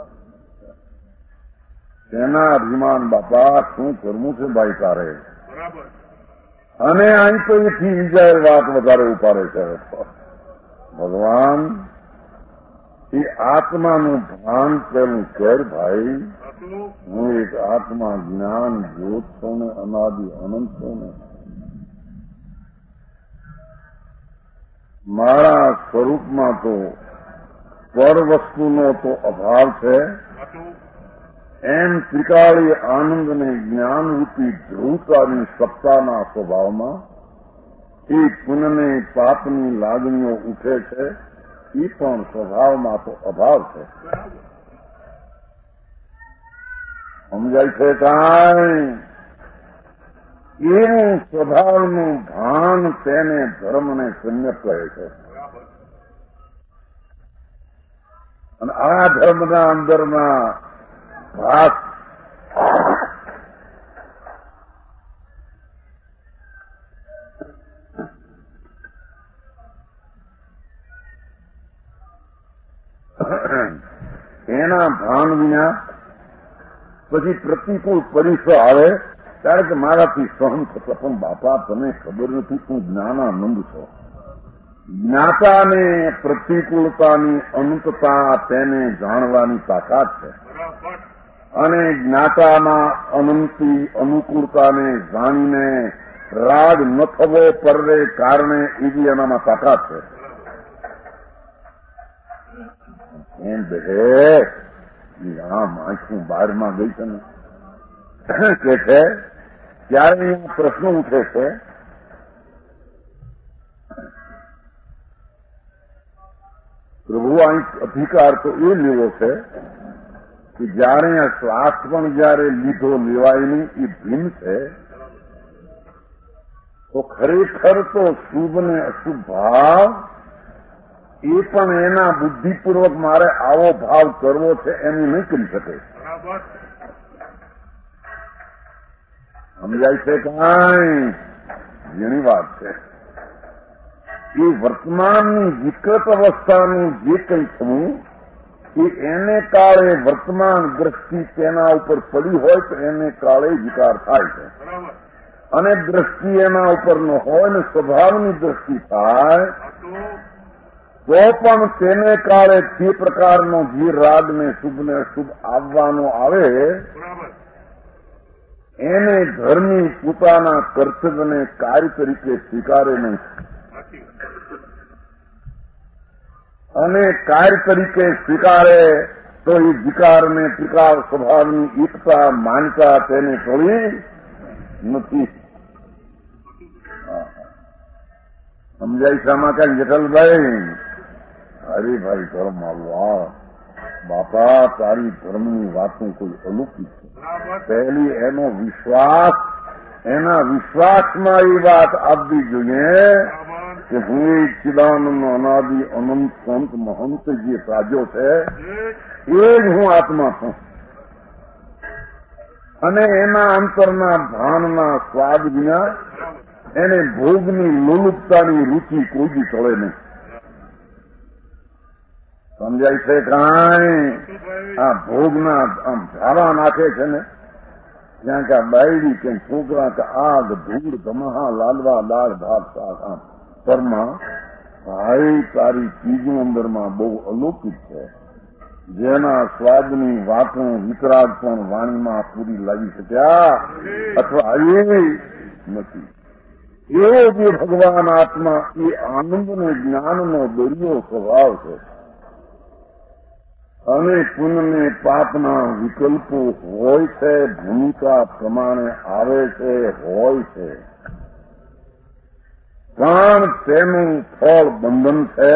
તેના અભિમાન બાપા શું કરવું છે ભાઈ તારે અને અહીં તો એથી બીજા વાત વધારે ઉપાડે છે ભગવાન એ આત્માનું ભાન પેલું કર ભાઈ હું એક આત્મા જ્ઞાન જ્યોત છું ને અનાદિ અનંત છું ને મારા સ્વરૂપમાં તો પર વસ્તુનો તો અભાવ છે એમ ત્રિકાળી આનંદ અને જ્ઞાનરૂપી ધ્રુવતાની સત્તાના સ્વભાવમાં એ પુણ્યને પાપની લાગણીઓ ઉઠે છે એ પણ સ્વભાવમાં તો અભાવ છે સમજાય છે કાંઈ એવું સ્વભાવનું ભાન તેને ધર્મને સંયત કહે છે અને આ ધર્મના અંદરના ભાગ એના ભાન વિના પછી પ્રતિકૂળ પરિસર આવે ત્યારે કે મારાથી સહન થતો પણ બાપા તને ખબર નથી તું જ્ઞાનાનંદ છો જ્ઞાતાને પ્રતિકૂળતાની અનંતતા તેને જાણવાની તાકાત છે અને જ્ઞાતામાં અનંતી અનુકૂળતાને જાણીને રાગ ન થવો પરવે કારણે એવી એનામાં તાકાત છે એમ બે આમ આંખું બહારમાં ગઈ છે ને કે છે ત્યારે એવો પ્રશ્ન ઉઠે છે પ્રભુ અહીં અધિકાર તો એ લેવો છે કે જયારે આ શ્વાસ પણ જયારે લીધો લેવાય નહીં એ ભીન છે તો ખરેખર તો શુભ ને અશુભ ભાવ એ પણ એના બુદ્ધિપૂર્વક મારે આવો ભાવ કરવો છે એનું નહીં કરી શકે સમજાય છે કાંઈ જેની વાત છે એ વર્તમાનની વિકૃત અવસ્થાનું જે કંઈ થવું એ એને કાળે વર્તમાન દ્રષ્ટિ તેના ઉપર પડી હોય તો એને કાળે વિકાર થાય છે અને દ્રષ્ટિ એના ઉપર ન હોય ને સ્વભાવની દ્રષ્ટિ થાય તો પણ તેને કાળે તે પ્રકારનો જે રાગ ને શુભ આવવાનો આવે એને ધર્મી પોતાના કર્તવ્યને કાર્ય તરીકે સ્વીકારે નહીં અને કાર્ય તરીકે સ્વીકારે તો એ વિકારને ત્રિકાર સ્વભાવની એકતા માનતા તેને થોડી નથી. સમજાય શામાં ક્યાં જેઠલભાઈ? હરિભાઈ ધર્મ આવવા બાપા તારી ધર્મની વાતો કોઈ અલૌકિક છે. પહેલી એનો વિશ્વાસ, એના વિશ્વાસમાં એ વાત આપવી જોઈએ કે હું એ ચિદાનંદ અનાદિ અનંત સંત મહંત જે સાજો છે એ જ હું આત્મા છું. અને એના અંતરના ભાનના સ્વાદ વિના એને ભોગની લોલુપતાની રૂચિ કોઈ બી ચડે નહીં. સમજાય છે કાંઈ? આ ભોગના આમ ધારા નાખે છે ને, જ્યાં કે બાયડી કે છોકરા કે આગ ધૂળ ધમાહા લાલવા દાળ ભાત શાક આમ પરમાં ભાઈ તારી ચીજની અંદરમાં બહુ અલૌકિક છે. જેના સ્વાદની વાતો વિતરાગ પણ વાણીમાં પૂરી લાવી શક્યા અથવા આવી નથી. એ જે ભગવાન આત્મા એ આનંદનો જ્ઞાનનો દરિયો સ્વભાવ છે. અને પુણ્યને પાપના વિકલ્પો હોય છે, ભૂમિકા પ્રમાણે આવે છે, હોય છે, પણ તેનું ફળ બંધન છે.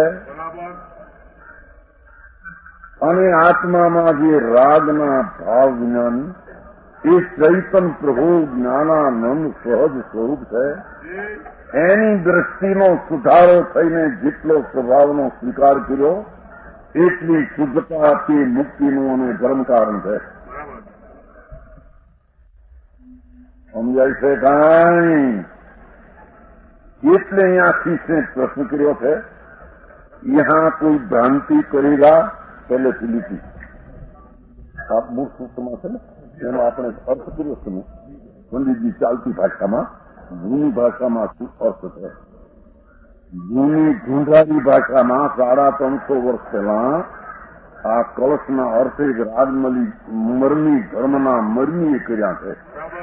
અને આત્મામાં જે રાગના ભાવ વિનાની એ ચૈતન પ્રભુ જ્ઞાનાનંદ સહજ સ્વરૂપ છે. એની દ્રષ્ટિનો સુધારો થઈને જેટલો સ્વભાવનો સ્વીકાર કર્યો એટલી શુદ્ધતા તે મુક્તિનું અને ધર્મ કારણ છે. સમજાય છે કાંઈ? એટલે અહીંયા શિષ્ય પ્રશ્ન કર્યો છે, યહાં કોઈ ભ્રાંતિ કરેગા પહેલેથી લીધી. આ મૂળ સૂત્રમાં છે ને, એનો આપણે અર્થ કર્યો છે. પંડિતજી ચાલતી ભાષામાં, જૂની ભાષામાં શું અર્થ છે? જૂની ઢૂંઢારી ભાષામાં 350 વર્ષ પહેલા આ કળશના અર્થે જ રાજમલી મરની ધર્મના મરમીએ કર્યા છે.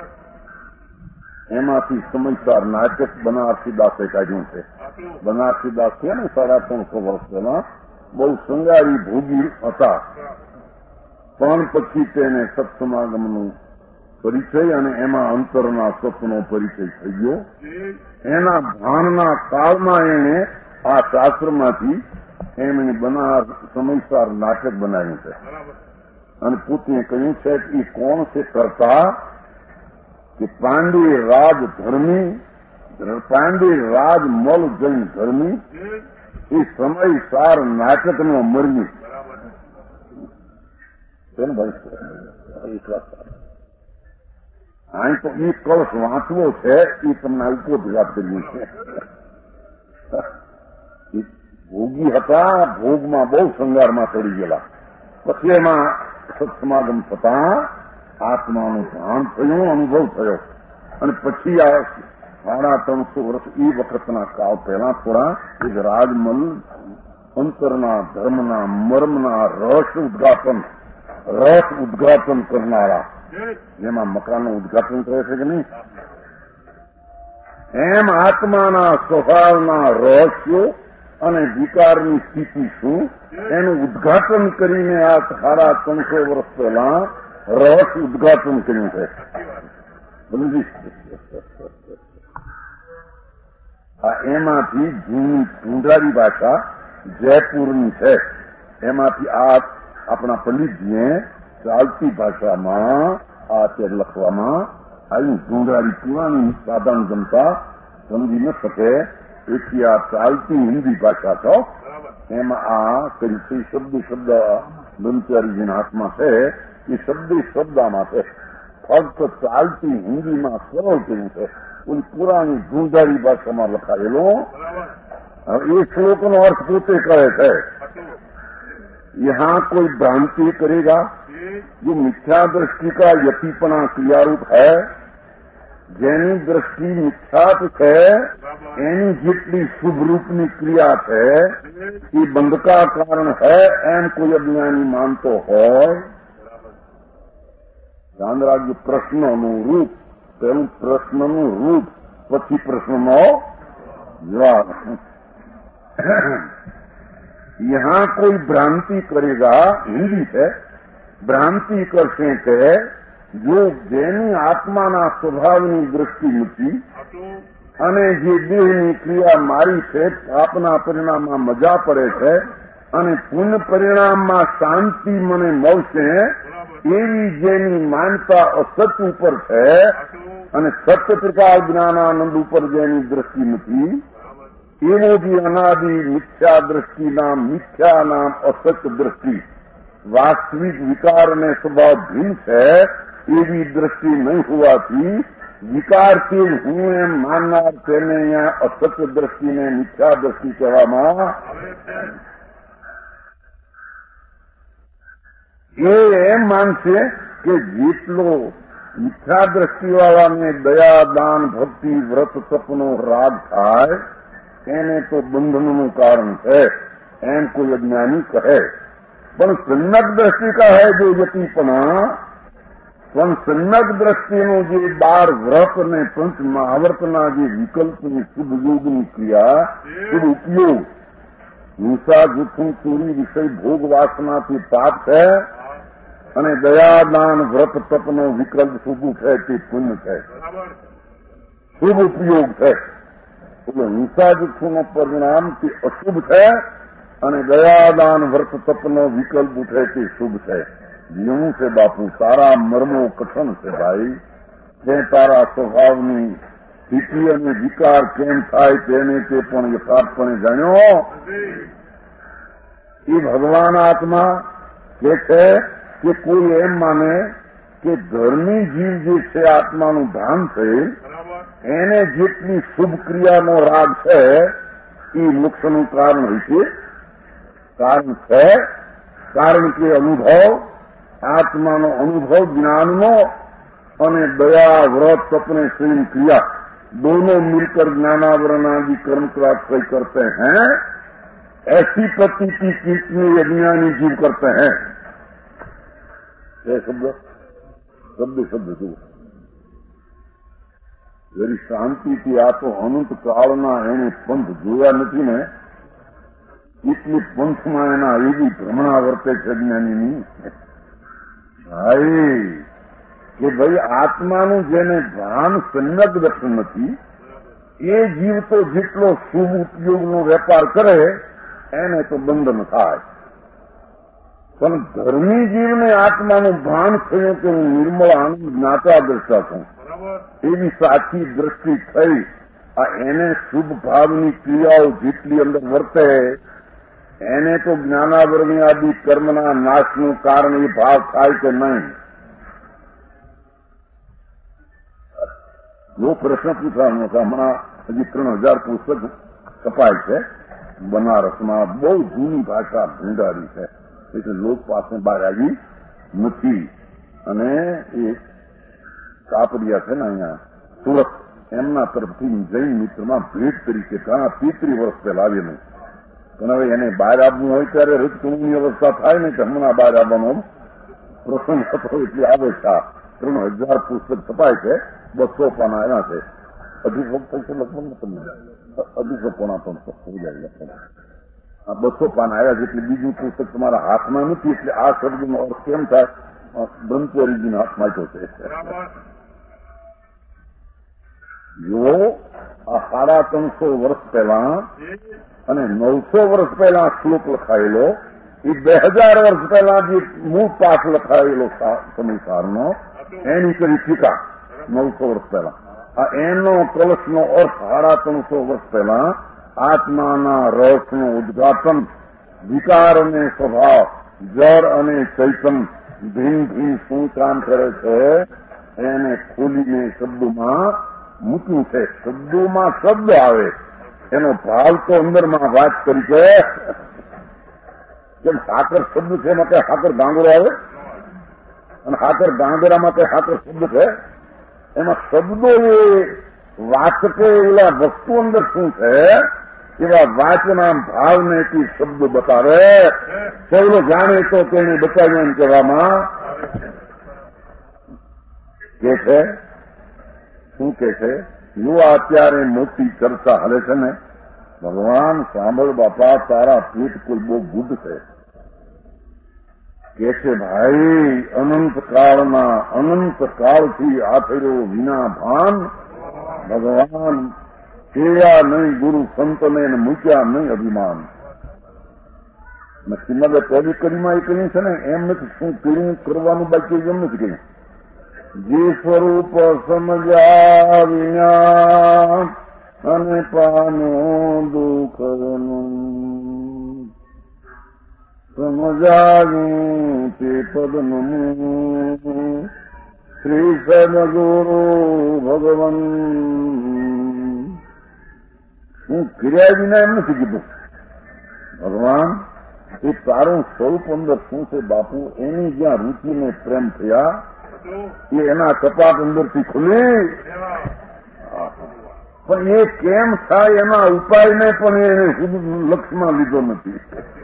એમાંથી સમજદાર નાટક બનારસીદાસે કાઢ્યું છે. બનારસીદાસ છે ને 350 વર્ષ પહેલા બહુ શૃંગારી ભોગી હતા, પણ પછી તેને સત્સમાગમનો પરિચય અને એમાં અંતરના સત્વનો પરિચય થઈ ગયો. એના ભાનના કાળમાં એણે આ શાસ્ત્રમાંથી એમણે સમયસાર નાટક બનાવ્યું છે. અને પોતે કહ્યું છે કે એ કોણ છે કરતા કે પાંડે રાજ ધર્મી, પાંડે રાજ મલ જૈન ધર્મી, એ સમયસાર નાટકનો મરમી. અહીં તો એ કળશ વાંચવો છે એ તમને ઉકો ભેગા કર્યું છે. ભોગી હતા, ભોગમાં બહુ શૃંગારમાં ચડી ગયેલા. પછી એમાં સત્સમાગમ થતા આત્માનું ભાન થયું, અનુભવ થયો. અને પછી આ 350 વર્ષ એ વખતના કાળ પહેલા થોડા એક રાજમલ અંતરના ધર્મના મર્મના રસ ઉદ્ઘાટન કરનારા, જેમાં મકાનનું ઉદ્ઘાટન કરે છે કે નહીં, એમ આત્માના સ્વભાવના રહસ્યો અને વિકારની સ્થિતિ શું એનું ઉદ્ઘાટન કરીને આ 350 વર્ષ પહેલા રહસ ઉદ્ઘાટન કર્યું છે. એમાંથી જૂની ઢૂંઢારી ભાષા જયપુરની છે. એમાંથી આ આપણા પંડિતજીએ ચાલતી ભાષામાં આ અત્યારે લખવામાં આવી. ઢૂંઢારી પુરાણી સાધારણ જનતા સમજી ન શકે એથી આ ચાલતી હિન્દી ભાષા છો. એમાં આ કરી છે શબ્દ બ્રહ્મચારીજીના હાથમાં છે. એ શબ્દામાં છે. ફક્ત ચાલતી હિન્દીમાં સરળ કર્યું છે. કોઈ પુરાણી ઢૂંઢારી ભાષામાં લખાયેલો. એ શ્લોકનો અર્થ પોતે કહે છે, यहाँ कोई भ्रांति करेगा जो मिथ्या दृष्टि का यतिपना क्रियारूप है, જેની દ્રષ્ટિ મિથ્યાત છે એની જેટલી શુભ રૂપની ક્રિયા છે એ બંધકા કારણ है એમ કોઈ અજ્ઞાની માનતો હોય. ધ્યાન રાખજો, પ્રશ્નનું રૂપ, પહેલું પ્રશ્નનું રૂપ, પછી પ્રશ્નનો જવાબ. यहां कोई भ्रांति करेगा, हिंदी है, भ्रांति करશે કે જો જેની આત્માના સ્વભાવની દ્રષ્ટિ મૂકી અને જે દેહની ક્રિયા મારી છે, પાપના પરિણામમાં મજા પડે છે અને પુણ્ય પરિણામમાં શાંતિ મને મળશે, એવી જેની માનતા અસત ઉપર છે અને સત્ય પ્રકાર જ્ઞાનાનંદ ઉપર જેની દ્રષ્ટિ મૂકી, એવો જે અનાદિ મિથ્યા દ્રષ્ટિ નામ, મિથ્યા નામ અસત દ્રષ્ટિ, વાસ્તવિક વિકાર ને સ્વભાવ ભિન્ન છે એવી દ્રષ્ટિ નહીં હોવાથી વિકારથી હું એમ માનનાર તેને અહીંયા અસત્ય દ્રષ્ટિને મિથ્યા દ્રષ્ટિ કહેવામાં એ એમ માનશે કે જેટલો મિથ્યા દ્રષ્ટિવાળાને દયા, દાન, ભક્તિ, વ્રત, તપનો રાગ થાય એને તો બંધનનું કારણ છે એમ કોઈ અજ્ઞાની કહે. પણ સન્નક દ્રષ્ટિ કહે જો યતિપણા, પણ સન્નક દ્રષ્ટિનું જે 12 વ્રત અને પંચ મહાવ્રતના જે વિકલ્પની શુભ યોગની ક્રિયા, શુભ ઉપયોગ, હિંસા, જૂઠું, ચોરી, વિષય, ભોગ, વાસનાથી પાપ છે અને દયા, દાન, વ્રત, તપનો વિકલ્પ શુભ છે તે પુણ્ય છે, શુભ ઉપયોગ છે. એટલે હિંસા, જૂઠુંનો પરિણામ તે અશુભ છે અને દયા, દાન, વ્રત, તપનો વિકલ્પ ઉઠે તે શુભ છે. એવું છે બાપુ, તારા મર્મો કથન છે ભાઈ, તે તારા સ્વભાવની સ્થિતિ અને વિકાર કેમ થાય તેને તે પણ યથાર્થપણે જાણ્યો. એ ભગવાન આત્મા કે છે કે કોઈ એમ માને કે ધર્મી જીવ જે છે આત્માનું ભાન છે એને જેટલી શુભ ક્રિયાનો રાગ છે એ મોક્ષનું કારણ હોય છે. કારણ છે, કારણ કે અનુભવ, આત્માનો અનુભવ જ્ઞાનનો અને दया, व्रत, तपने स्वयं क्रिया दोनों मिलकर ज्ञानावरण आदि कर्म प्राप्त करते हैं. ऐसी प्रतीति कितने अज्ञानी जीव करते हैं. ये शब्द शब्द जो जरी शांतिથી આ તો અનંત કાળના એને પંથ જોયા નથી ને, એટલી પંથમાં એના એવી ભ્રમણા વર્તે છે જ્ઞાનીની ભાઈ કે ભાઈ આત્માનું જેને ભાન સન્નગ દર્શન નથી એ જીવ તો જેટલો શુભ ઉપયોગનો વેપાર કરે એને તો બંધન થાય. પણ ધર્મી જીવને આત્માનું ભાન થયું કે હું નિર્મળ આનંદ જ્ઞાતા દ્રષ્ટા છું એવી સાચી દ્રષ્ટિ થઈ. આ એને શુભ ભાવની ક્રિયાઓ જેટલી અંદર વર્તે એને તો જ્ઞાનાવરણી આદિ કર્મના નાશનું કારણ એ ભાવ થાય કે નહીં. જો પ્રશ્ન પૂછવાનો છે, હમણાં હજી 3000 પુસ્તક છપાય છે બનારસમાં, બહુ જૂની ભાષા ભૂંડારી છે એટલે લોક પાસે બહાર આવી નથી. અને એ કાપડિયા છે ને અહીંયા સુરત, એમના તરફથી જૈન મિત્રમાં ભેટ તરીકે ઘણા 33 વર્ષ પહેલા આવેલું. પણ હવે એને બહાર આવવું હોય ત્યારે રજકુળની અવસ્થા થાય ને કે હમણાં બહાર આવવાનો પ્રસંગ થતો એટલે આવે છે. 3000 પુસ્તક છપાય છે, 200 પાના એના છે. 250 થશે લગભગ તમને 250 પોણા પણ થઈ જાય. આ 200 પાના આવ્યા છે એટલે બીજું પુસ્તક તમારા હાથમાં નથી. એટલે આ શબ્દનો અર્થ કેમ થાય, બ્રહ્મચર્યજીના હાથમાં તો છે. જો આ 350 વર્ષ પહેલા અને 900 વર્ષ પહેલા શ્લોક લખાયેલો, એ 2000 વર્ષ પહેલા જે મૂળ પાઠ લખાયેલો સમયસારનો એની કરી ટીકા 900 વર્ષ પહેલા. આ એનો કલશનો અર્થ 350 વર્ષ પહેલા આત્માના રહસ્યનું ઉદ્ઘાટન, વિકાર અને સ્વભાવ, જળ અને ચૈતન ભિન્ન ભિન્ન શું કામ કરે છે એને ખોલીને શબ્દોમાં મૂક્યું છે. શબ્દોમાં શબ્દ આવે એનો ભાવ તો અંદરમાં વાત કરી છે. કેમ સાકર શબ્દ છે એમાં કઈ સાકર ગાંગરો આવે અને સાકર ગાંગરામાં કઈ સાકર શબ્દ છે. એમાં શબ્દો એ વાચકે એલા વસ્તુ અંદર શું છે એવા વાચના ભાવને શબ્દો બતાવે. સૌનો જાણે તો તેને બતાવ્યું એમ કહેવામાં કે છે. શું કે છે? જો અત્યારે મોટી ચર્ચા હાલે છે ને ભગવાન સાંભળ બાપા, તારા પેટ કોઈ બહુ ગુડ છે. કે છે ભાઈ, અનંત કાળથી આથર્યો વિના ભાન ભગવાન કેયા નહીં ગુરુ સંતને મૂક્યા નહીં અભિમાન. શ્રીમદે પહેલી કડીમાં એ કહ્યું છે ને, એમ નથી શું કર્યું કરવાનું બાકી એમ નથી કહ્યું. જે સ્વરૂપ સમજ્યા વિના અને પાનો દુઃખનું સમજાવ્યું તે પદનું શ્રી સદગુરુ ભગવાન. હું કર્યા વિના એમ નથી કીધું. ભગવાન એ તારું સ્વરૂપ અંદર શું છે બાપુ, એની જ્યાં રૂચિને પ્રેમ થયા એ એના કપાટ અંદરથી ખુલી. પણ એ કેમ થાય એના ઉપાયને પણ એને લક્ષમાં લીધો નથી.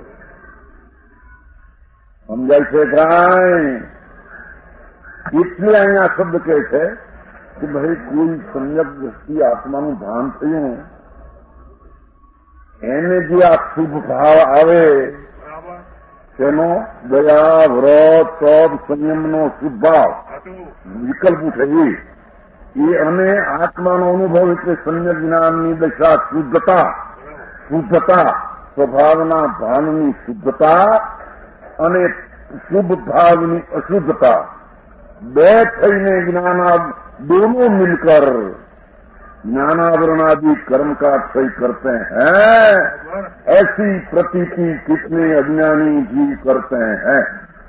સમજાય છે કાંઈ? એટલે અહીંયા શબ્દ કહે છે કે ભાઈ કોઈ સમ્યક દ્રષ્ટિ આત્માનું ભાન થયું, એને જે આ શુભ ભાવ આવે તેનો દયા, વ્રત, તપ, સંયમનો શુભ ભાવ વિકલ્પ ઉઠે એ અને આત્માનો અનુભવ એટલે સમ્યક જ્ઞાનની દશા, શુદ્ધતા, સ્વભાવના ભાનની શુદ્ધતા અને શુભ ભાવની અશુદ્ધતા, બે થઈને दोनों मिलकर ज्ञानावरणादि कर्म का क्षय करते हैं. ऐसी प्रतीति कितने अज्ञानी जीव करते हैं.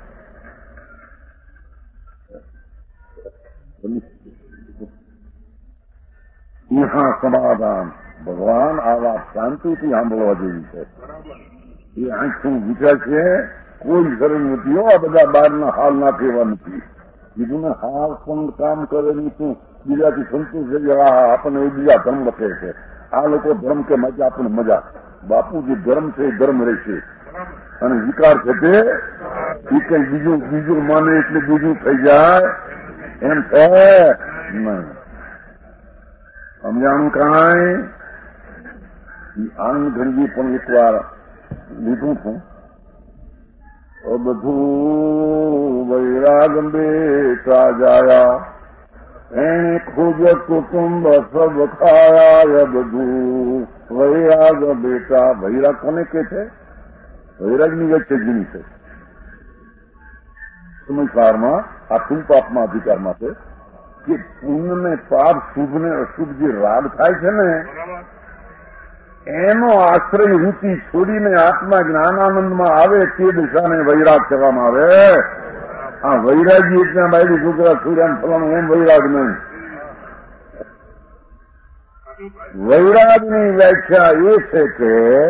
यहाँ समाधान भगवान આ વાત શાંતિથી સાંભળવા જેવી છે. એ આંખું વિચાર છે, કોઈ જરૂર નથી. આ બધા બહારના હાલ ના કહેવા નથી. બીજું ને હાલ પણ કામ કરે નહીં, શું બીજાથી સંતુષ્ટ થઈ જાય. આપણને બીજા ધર્મ લખે છે. આ લોકો ધર્મ કે મજા, આપણને મજા. બાપુ જે ધર્મ છે એ ધર્મ રહેશે, અને વિકાર છે તે એ કઈ બીજું માને એટલે બીજું થઈ જાય એમ છે નહીં. સમજાણું કાંઈ? આનંદ ઘડી પણ એક વાર લીધું છું. બધું વૈરાગ બેટા જાયા, એને ખુદ કુટુંબ સબ ખાયા. બધું વૈરાગ બેટા. વૈરાગ કોને કે છે? વૈરાગની વચ્ચે જીની છે. સમજકારમાં આ પુણ્યપાપમાં અધિકારમાં છે કે પુણ્ય ને પાપ, શુભ ને અશુભ જે રાગ થાય છે ને, એનો આશ્રય રૂચિ છોડીને આત્મા જ્ઞાનાનંદમાં આવે તે દિશાને વૈરાગ કહેવામાં આવે. આ વૈરાગી એટલે બાયડી છોકરા છોડ્યા ફલાનું એમ વૈરાગ નહીં. વૈરાગની વ્યાખ્યા એ છે કે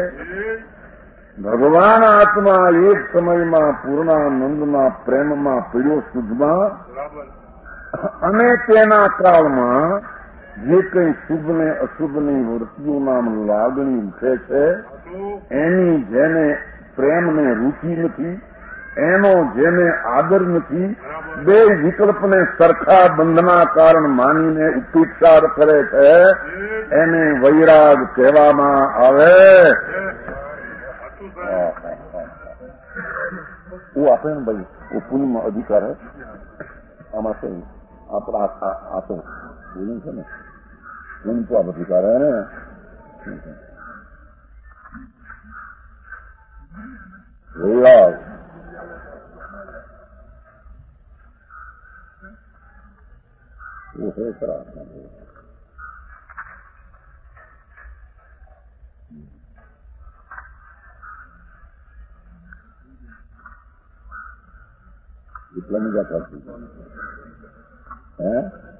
ભગવાન આત્મા એક સમયમાં પૂર્ણાનંદમાં પ્રેમમાં પીડ્યો શુદ્ધમાં, અને તેના કાળમાં જે કંઈ શુભ ને અશુભની વૃત્તિઓના લાગણી ઉઠે છે એની જેને પ્રેમ ને રૂચિ નથી, એનો જેને આદર નથી, બે વિકલ્પને સરખા બંધના કારણ માનીને ઉપેક્ષા કરે છે, એને વૈરાગ કહેવામાં આવે. वो आपे भाई वो पुण्य में अधिकार है आमा से આપણા આ તો બોલું છે ને પુણ્ય તો આ અધિકાર હે ને. વૈરાગ वो है खरा. कितना नहीं जाता है?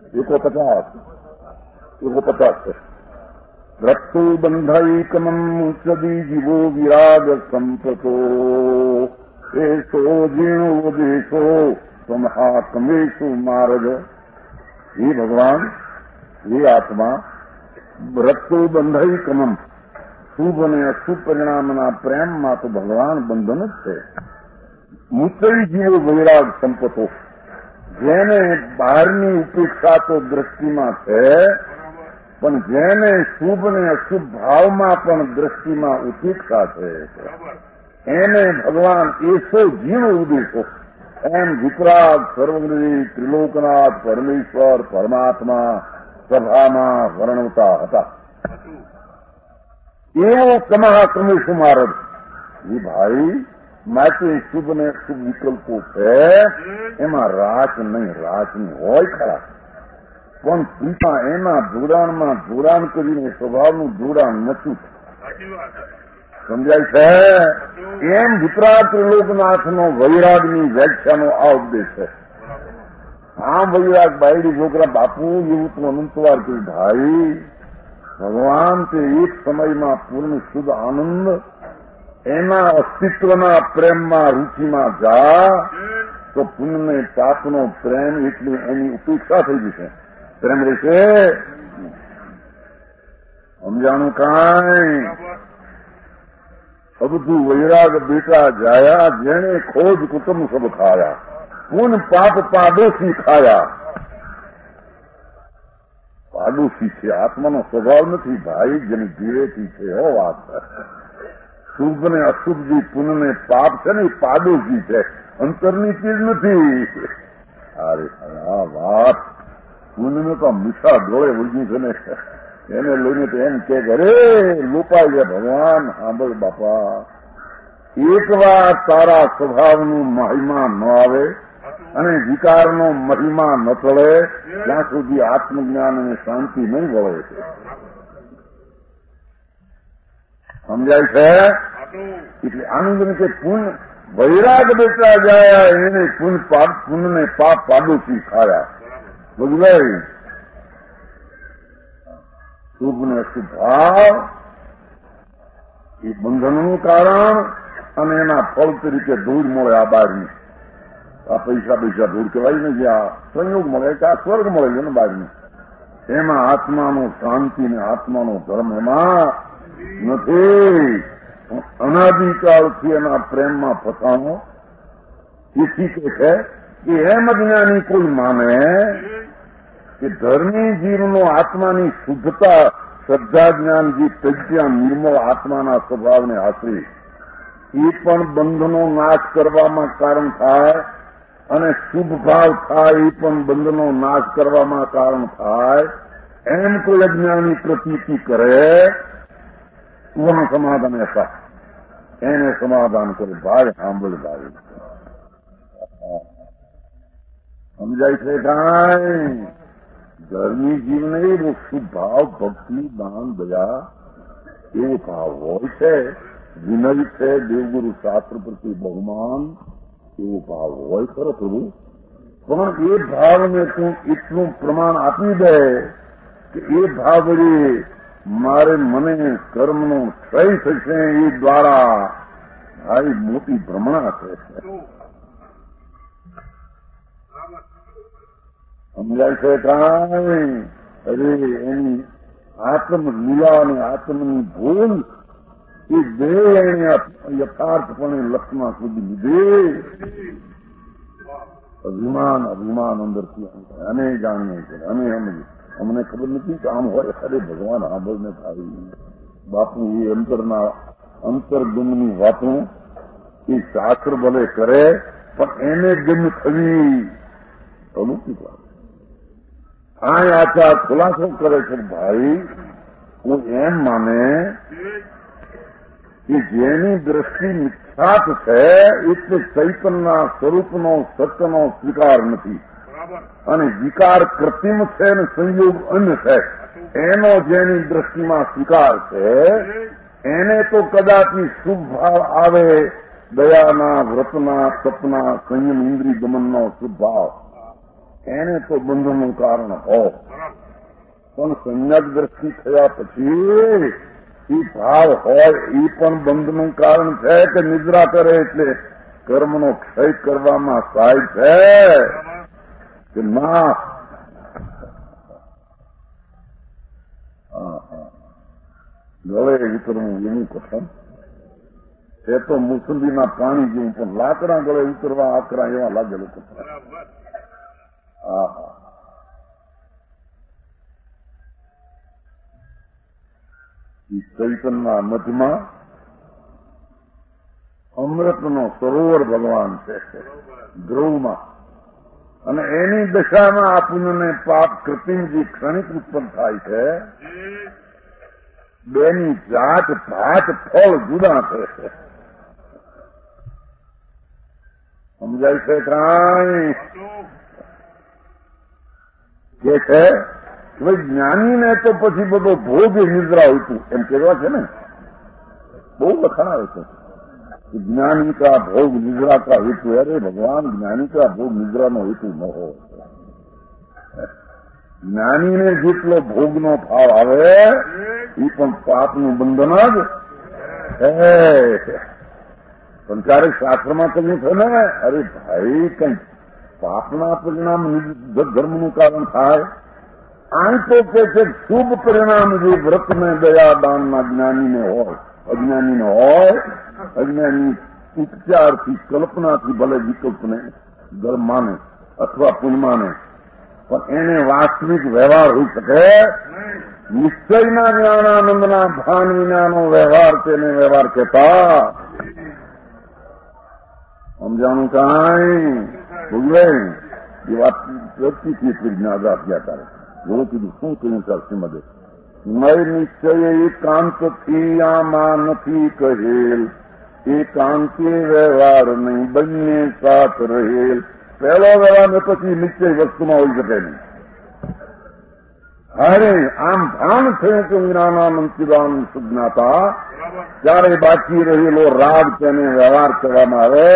150 रक्तो बंधैकमं मुच्यति जीवो विराग संप्रतो एसो जीर्णो देशो समात्मेषु मार्ग. ये भगवान, ये आत्मा रक्तो बंधैकमं શુભ અને અશુભ પરિણામના પ્રેમમાં તો ભગવાન બંધન જ છે. મુચઈ જીવો વૈરાગ સંપતો, જેને બહારની ઉપેક્ષા તો દ્રષ્ટિમાં છે પણ જેને શુભ ને અશુભ ભાવમાં પણ દ્રષ્ટિમાં ઉપેક્ષા છે એને ભગવાન એસો જીવ ઉદેશો એમ વિતરાગ સર્વગ્રહી ત્રિલોકનાથ પરમેશ્વર પરમાત્મા સભામાં વર્ણવતા હતા. એવો કમહાક્રમેશ માર્ગ એ ભાઈ માટે શુભ ને શુભ વિકલ્પો છે એમાં રાચ નહીં, રાચની હોય ખરા પણ પિતા એના જોડાણમાં જોડાણ કરીને સ્વભાવનું જોડાણ નથી. સમજાય છે? એમ વિતરાગ ત્રિલોકનાથનો વૈરાગની વ્યાખ્યાનો આ ઉપદેશ છે. આમ વૈરાગ બાયડી છોકરા બાપુ એવું તો અનંતવાર કહ્યું ભાઈ ભગવાન તે એક સમયમાં પૂર્ણ શુદ્ધ આનંદ એના અસ્તિત્વના પ્રેમમાં રૂચિમાં જા તો પુણ્ય પાપનો પ્રેમ એટલી એની ઉપેક્ષા થઈ જશે. પ્રેમ રહેશે સમજાણું કાંઈ અબધું વૈરાગ બેટા જાયા જેણે ખોજ કુટુંબ સબ ખાયા પૂન પાપ પાડોશી ખાયા. પાડોશી છે આત્માનો સ્વભાવ નથી ભાઈ જેને ધીરેથી છે હો વાત. શુભ ને અશુભ જે પુન ને પાપ છે ને એ પાડોશી છે, અંતરની ચીજ નથી. અરે આ વાત પુનને તો મીઠા ગોળે વળગ્યું છે ને એને લઈને તો એમ કે ઘરે લોપાઈ ગયા. ભગવાન સાંભળ બાપા, એક વાર તારા સ્વભાવનું મહિમા ન આવે અને વિકારનો મહિમા ન ચડે ત્યાં સુધી આત્મજ્ઞાન અને શાંતિ નહીં વળે છે. સમજાય છે? એટલે આનંદ કે પુન વૈરાગ બેટા જાય એને પુનને પાપ પાડોશી ખાયા. બુજવાય? શુભ ને અશુભ ભાવ એ બંધનનું કારણ અને એના ફળ તરીકે ધૂળ મળે. આ બહારની આ પૈસા ધૂળ કહેવાય ને જે આ સંયોગ મળે કે આ સ્વર્ગ મળે છે ને બહારની એમાં આત્માનો શાંતિ ને આત્માનો ધર્મ એમાં નથી. અનાદિકાળથી એના પ્રેમમાં ફસાણો. તેથી કે છે કે એમ જ્ઞાની કોઈ માને કે ધર્મી જીવનો આત્માની શુદ્ધતા શ્રદ્ધા જ્ઞાન જે પ્રજ્ઞા નિર્મળ આત્માના સ્વભાવને આશરે એ પણ બંધનો નાશ કરવામાં કારણ થાય અને શુભ ભાવ થાય એ પણ બંધનો નાશ કરવામાં કારણ થાય એમ કોઈ અજ્ઞાની પ્રતીતિ કરે વહાં સમાધાન એસા એને સમાધાન કરે. ભાઈ સાંભળ ભાઈ સમજાય છે કાંઈ? ધર્મી જીવને એવો શુભ ભાવ ભક્તિ દાન દયા એવો ભાવ હોય છે, વિનય છે, દેવગુરુ શાસ્ત્ર પ્રતિ બહુમાન એવો ભાવ હોય ખરો થોડું. પણ એ ભાવને તું એટલું પ્રમાણ આપી દે કે એ ભાવ વડે મારે મને કર્મનો ક્ષય થશે એ દ્વારા આવી મોટી ભ્રમણા છે. સમજાય છે કાંઈ? અરે એની આત્મલીલા અને આત્મની ભૂલ એ બે એને યથાર્થપણે લક્ષમાં સુધી લીધે અભિમાન અંદરથી અમે જાણીએ છીએ અમે અમને ખબર નથી કે આમ હોય. અરે ભગવાન સાંભળને થાય બાપુ એ અંતર્ગમની વાતો એ શાસ્ત્ર ભલે કરે પણ એને ગમ થવી અનુકૂળ વાત. આ આચા ખુલાસો કરે છે ભાઈ હું એમ માને કે જેની દ્રષ્ટિ મિથ્યાત છે એટલે ચૈતનના સ્વરૂપનો સત્યનો સ્વીકાર નથી અને વિકાર કૃત્રિમ છે અને સંયોગ અન્ય છે એનો જેની દ્રષ્ટિમાં સ્વીકાર છે એને તો કદાચી શુભ ભાવ આવે, દયાના વ્રતના તપના સંયમ ઇન્દ્રિય દમનનો શુભ ભાવ એને તો બંધનનું કારણ હોય. પણ સંયક દ્રષ્ટિ થયા પછી એ ભાવ હોય એ પણ બંધનું કારણ છે કે નિદ્રા કરે એટલે કર્મનો ક્ષય કરવામાં સહાય છે કે ના? ગળે ઉતરવું એવું કથન એ તો મુસંદીના પાણી જેવું પણ લાકડા ગળે ઉતરવા આકરા એવા લાગેલું કથન. એ ચૈતનના મધમાં અમૃતનો સરોવર ભગવાન છે ધ્રુવમાં, અને એની દશામાં આ પુણ્યને પાપ કૃત્રિમ જે ક્ષણિક ઉત્પન્ન થાય છે, બેની જાત ભાત ફળ જુદા છે. સમજાય છે કાંઈ? કે છે ભાઈ જ્ઞાનીને તો પછી બધો ભોગ નિદ્રા હોતું એમ કહેવા છે ને, બહુ લખાણ આવે છે. ज्ञानी का भोग निद्रा का हेतु है. अरे भगवान, ज्ञानी का भोग निद्रा नो हेतु न हो. જ્ઞાની ને જેટલો ભોગનો ભાવ આવે એ પણ પાપનું બંધન જ પણ ક્યારેક શાસ્ત્રમાં કહ્યું છે ને, અરે ભાઈ કંઈક પાપના પરિણામ ધર્મનું કારણ થાય. આમ તો કે છે શુભ પરિણામ જે વ્રતને દયા દાનના જ્ઞાનીને હોય, અજ્ઞાનીને હોય, અજ્ઞાની ઉપચારથી કલ્પનાથી ભલે વિકલ્પને ધર્મ માને અથવા પુણ્ય માને, પણ એને વાસ્તવિક વ્યવહાર હોઈ શકે. નિશ્ચયના જ્ઞાનાનંદના ભાન વિનાનો વ્યવહાર તેને વ્યવહાર કહેતા. સમજાણું કાંઈ? ભૂલે એ વાત પ્રતિથી જ્ઞાન આપ્યા તારે એવું કીધું. શું કહ્યું ચાલ શ્રીમદે? મય નિશ્ચય એકાંતથી આમાં નથી કહેલ, એકાંતે વ્યવહાર નહીં બંને સાથ રહેલ. પહેલો વ્યવહાર ને પછી નિશ્ચય વસ્તુમાં હોઈ શકે નહીં. અરે આમ ભાન થયું કે જ્ઞાનાનંદ ચિદાનંદ સુજ્ઞાતા, ત્યારે બાકી રહેલો રાગ તેને વ્યવહાર કરવામાં આવે.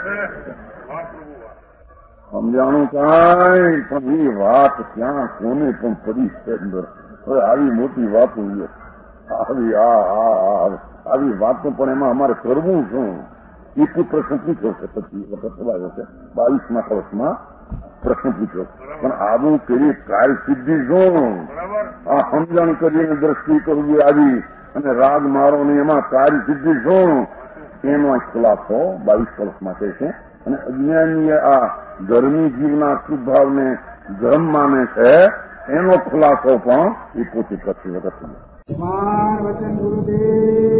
સમજાણું કાંઈ? પણ એ વાત ક્યાં કોને પણ પડી છે અંદર. હવે આવી મોટી વાતો આવી વાતો પણ એમાં અમારે કરવું શું? એ પ્રશ્ન પૂછ્યો છે, પછી વખત થવાયો છે 22મા વર્ષમાં પ્રશ્ન પૂછ્યો. પણ આવું કરી કાર્ય સિદ્ધિ શું? આ સમજણ કરીને દ્રષ્ટિ કરવી આવી અને રાગ મારો ને એમાં કાર્ય સિદ્ધિ શું? એનો ખુલાસો 22 વર્ષમાં કહે છે. અને અજ્ઞાનીય આ ધર્મી જીવના સ્વભાવને ધર્મ માને છે, એનો ખુલાસો પણ એ પોતે કરતી વખત. વચન ગુરુદેવ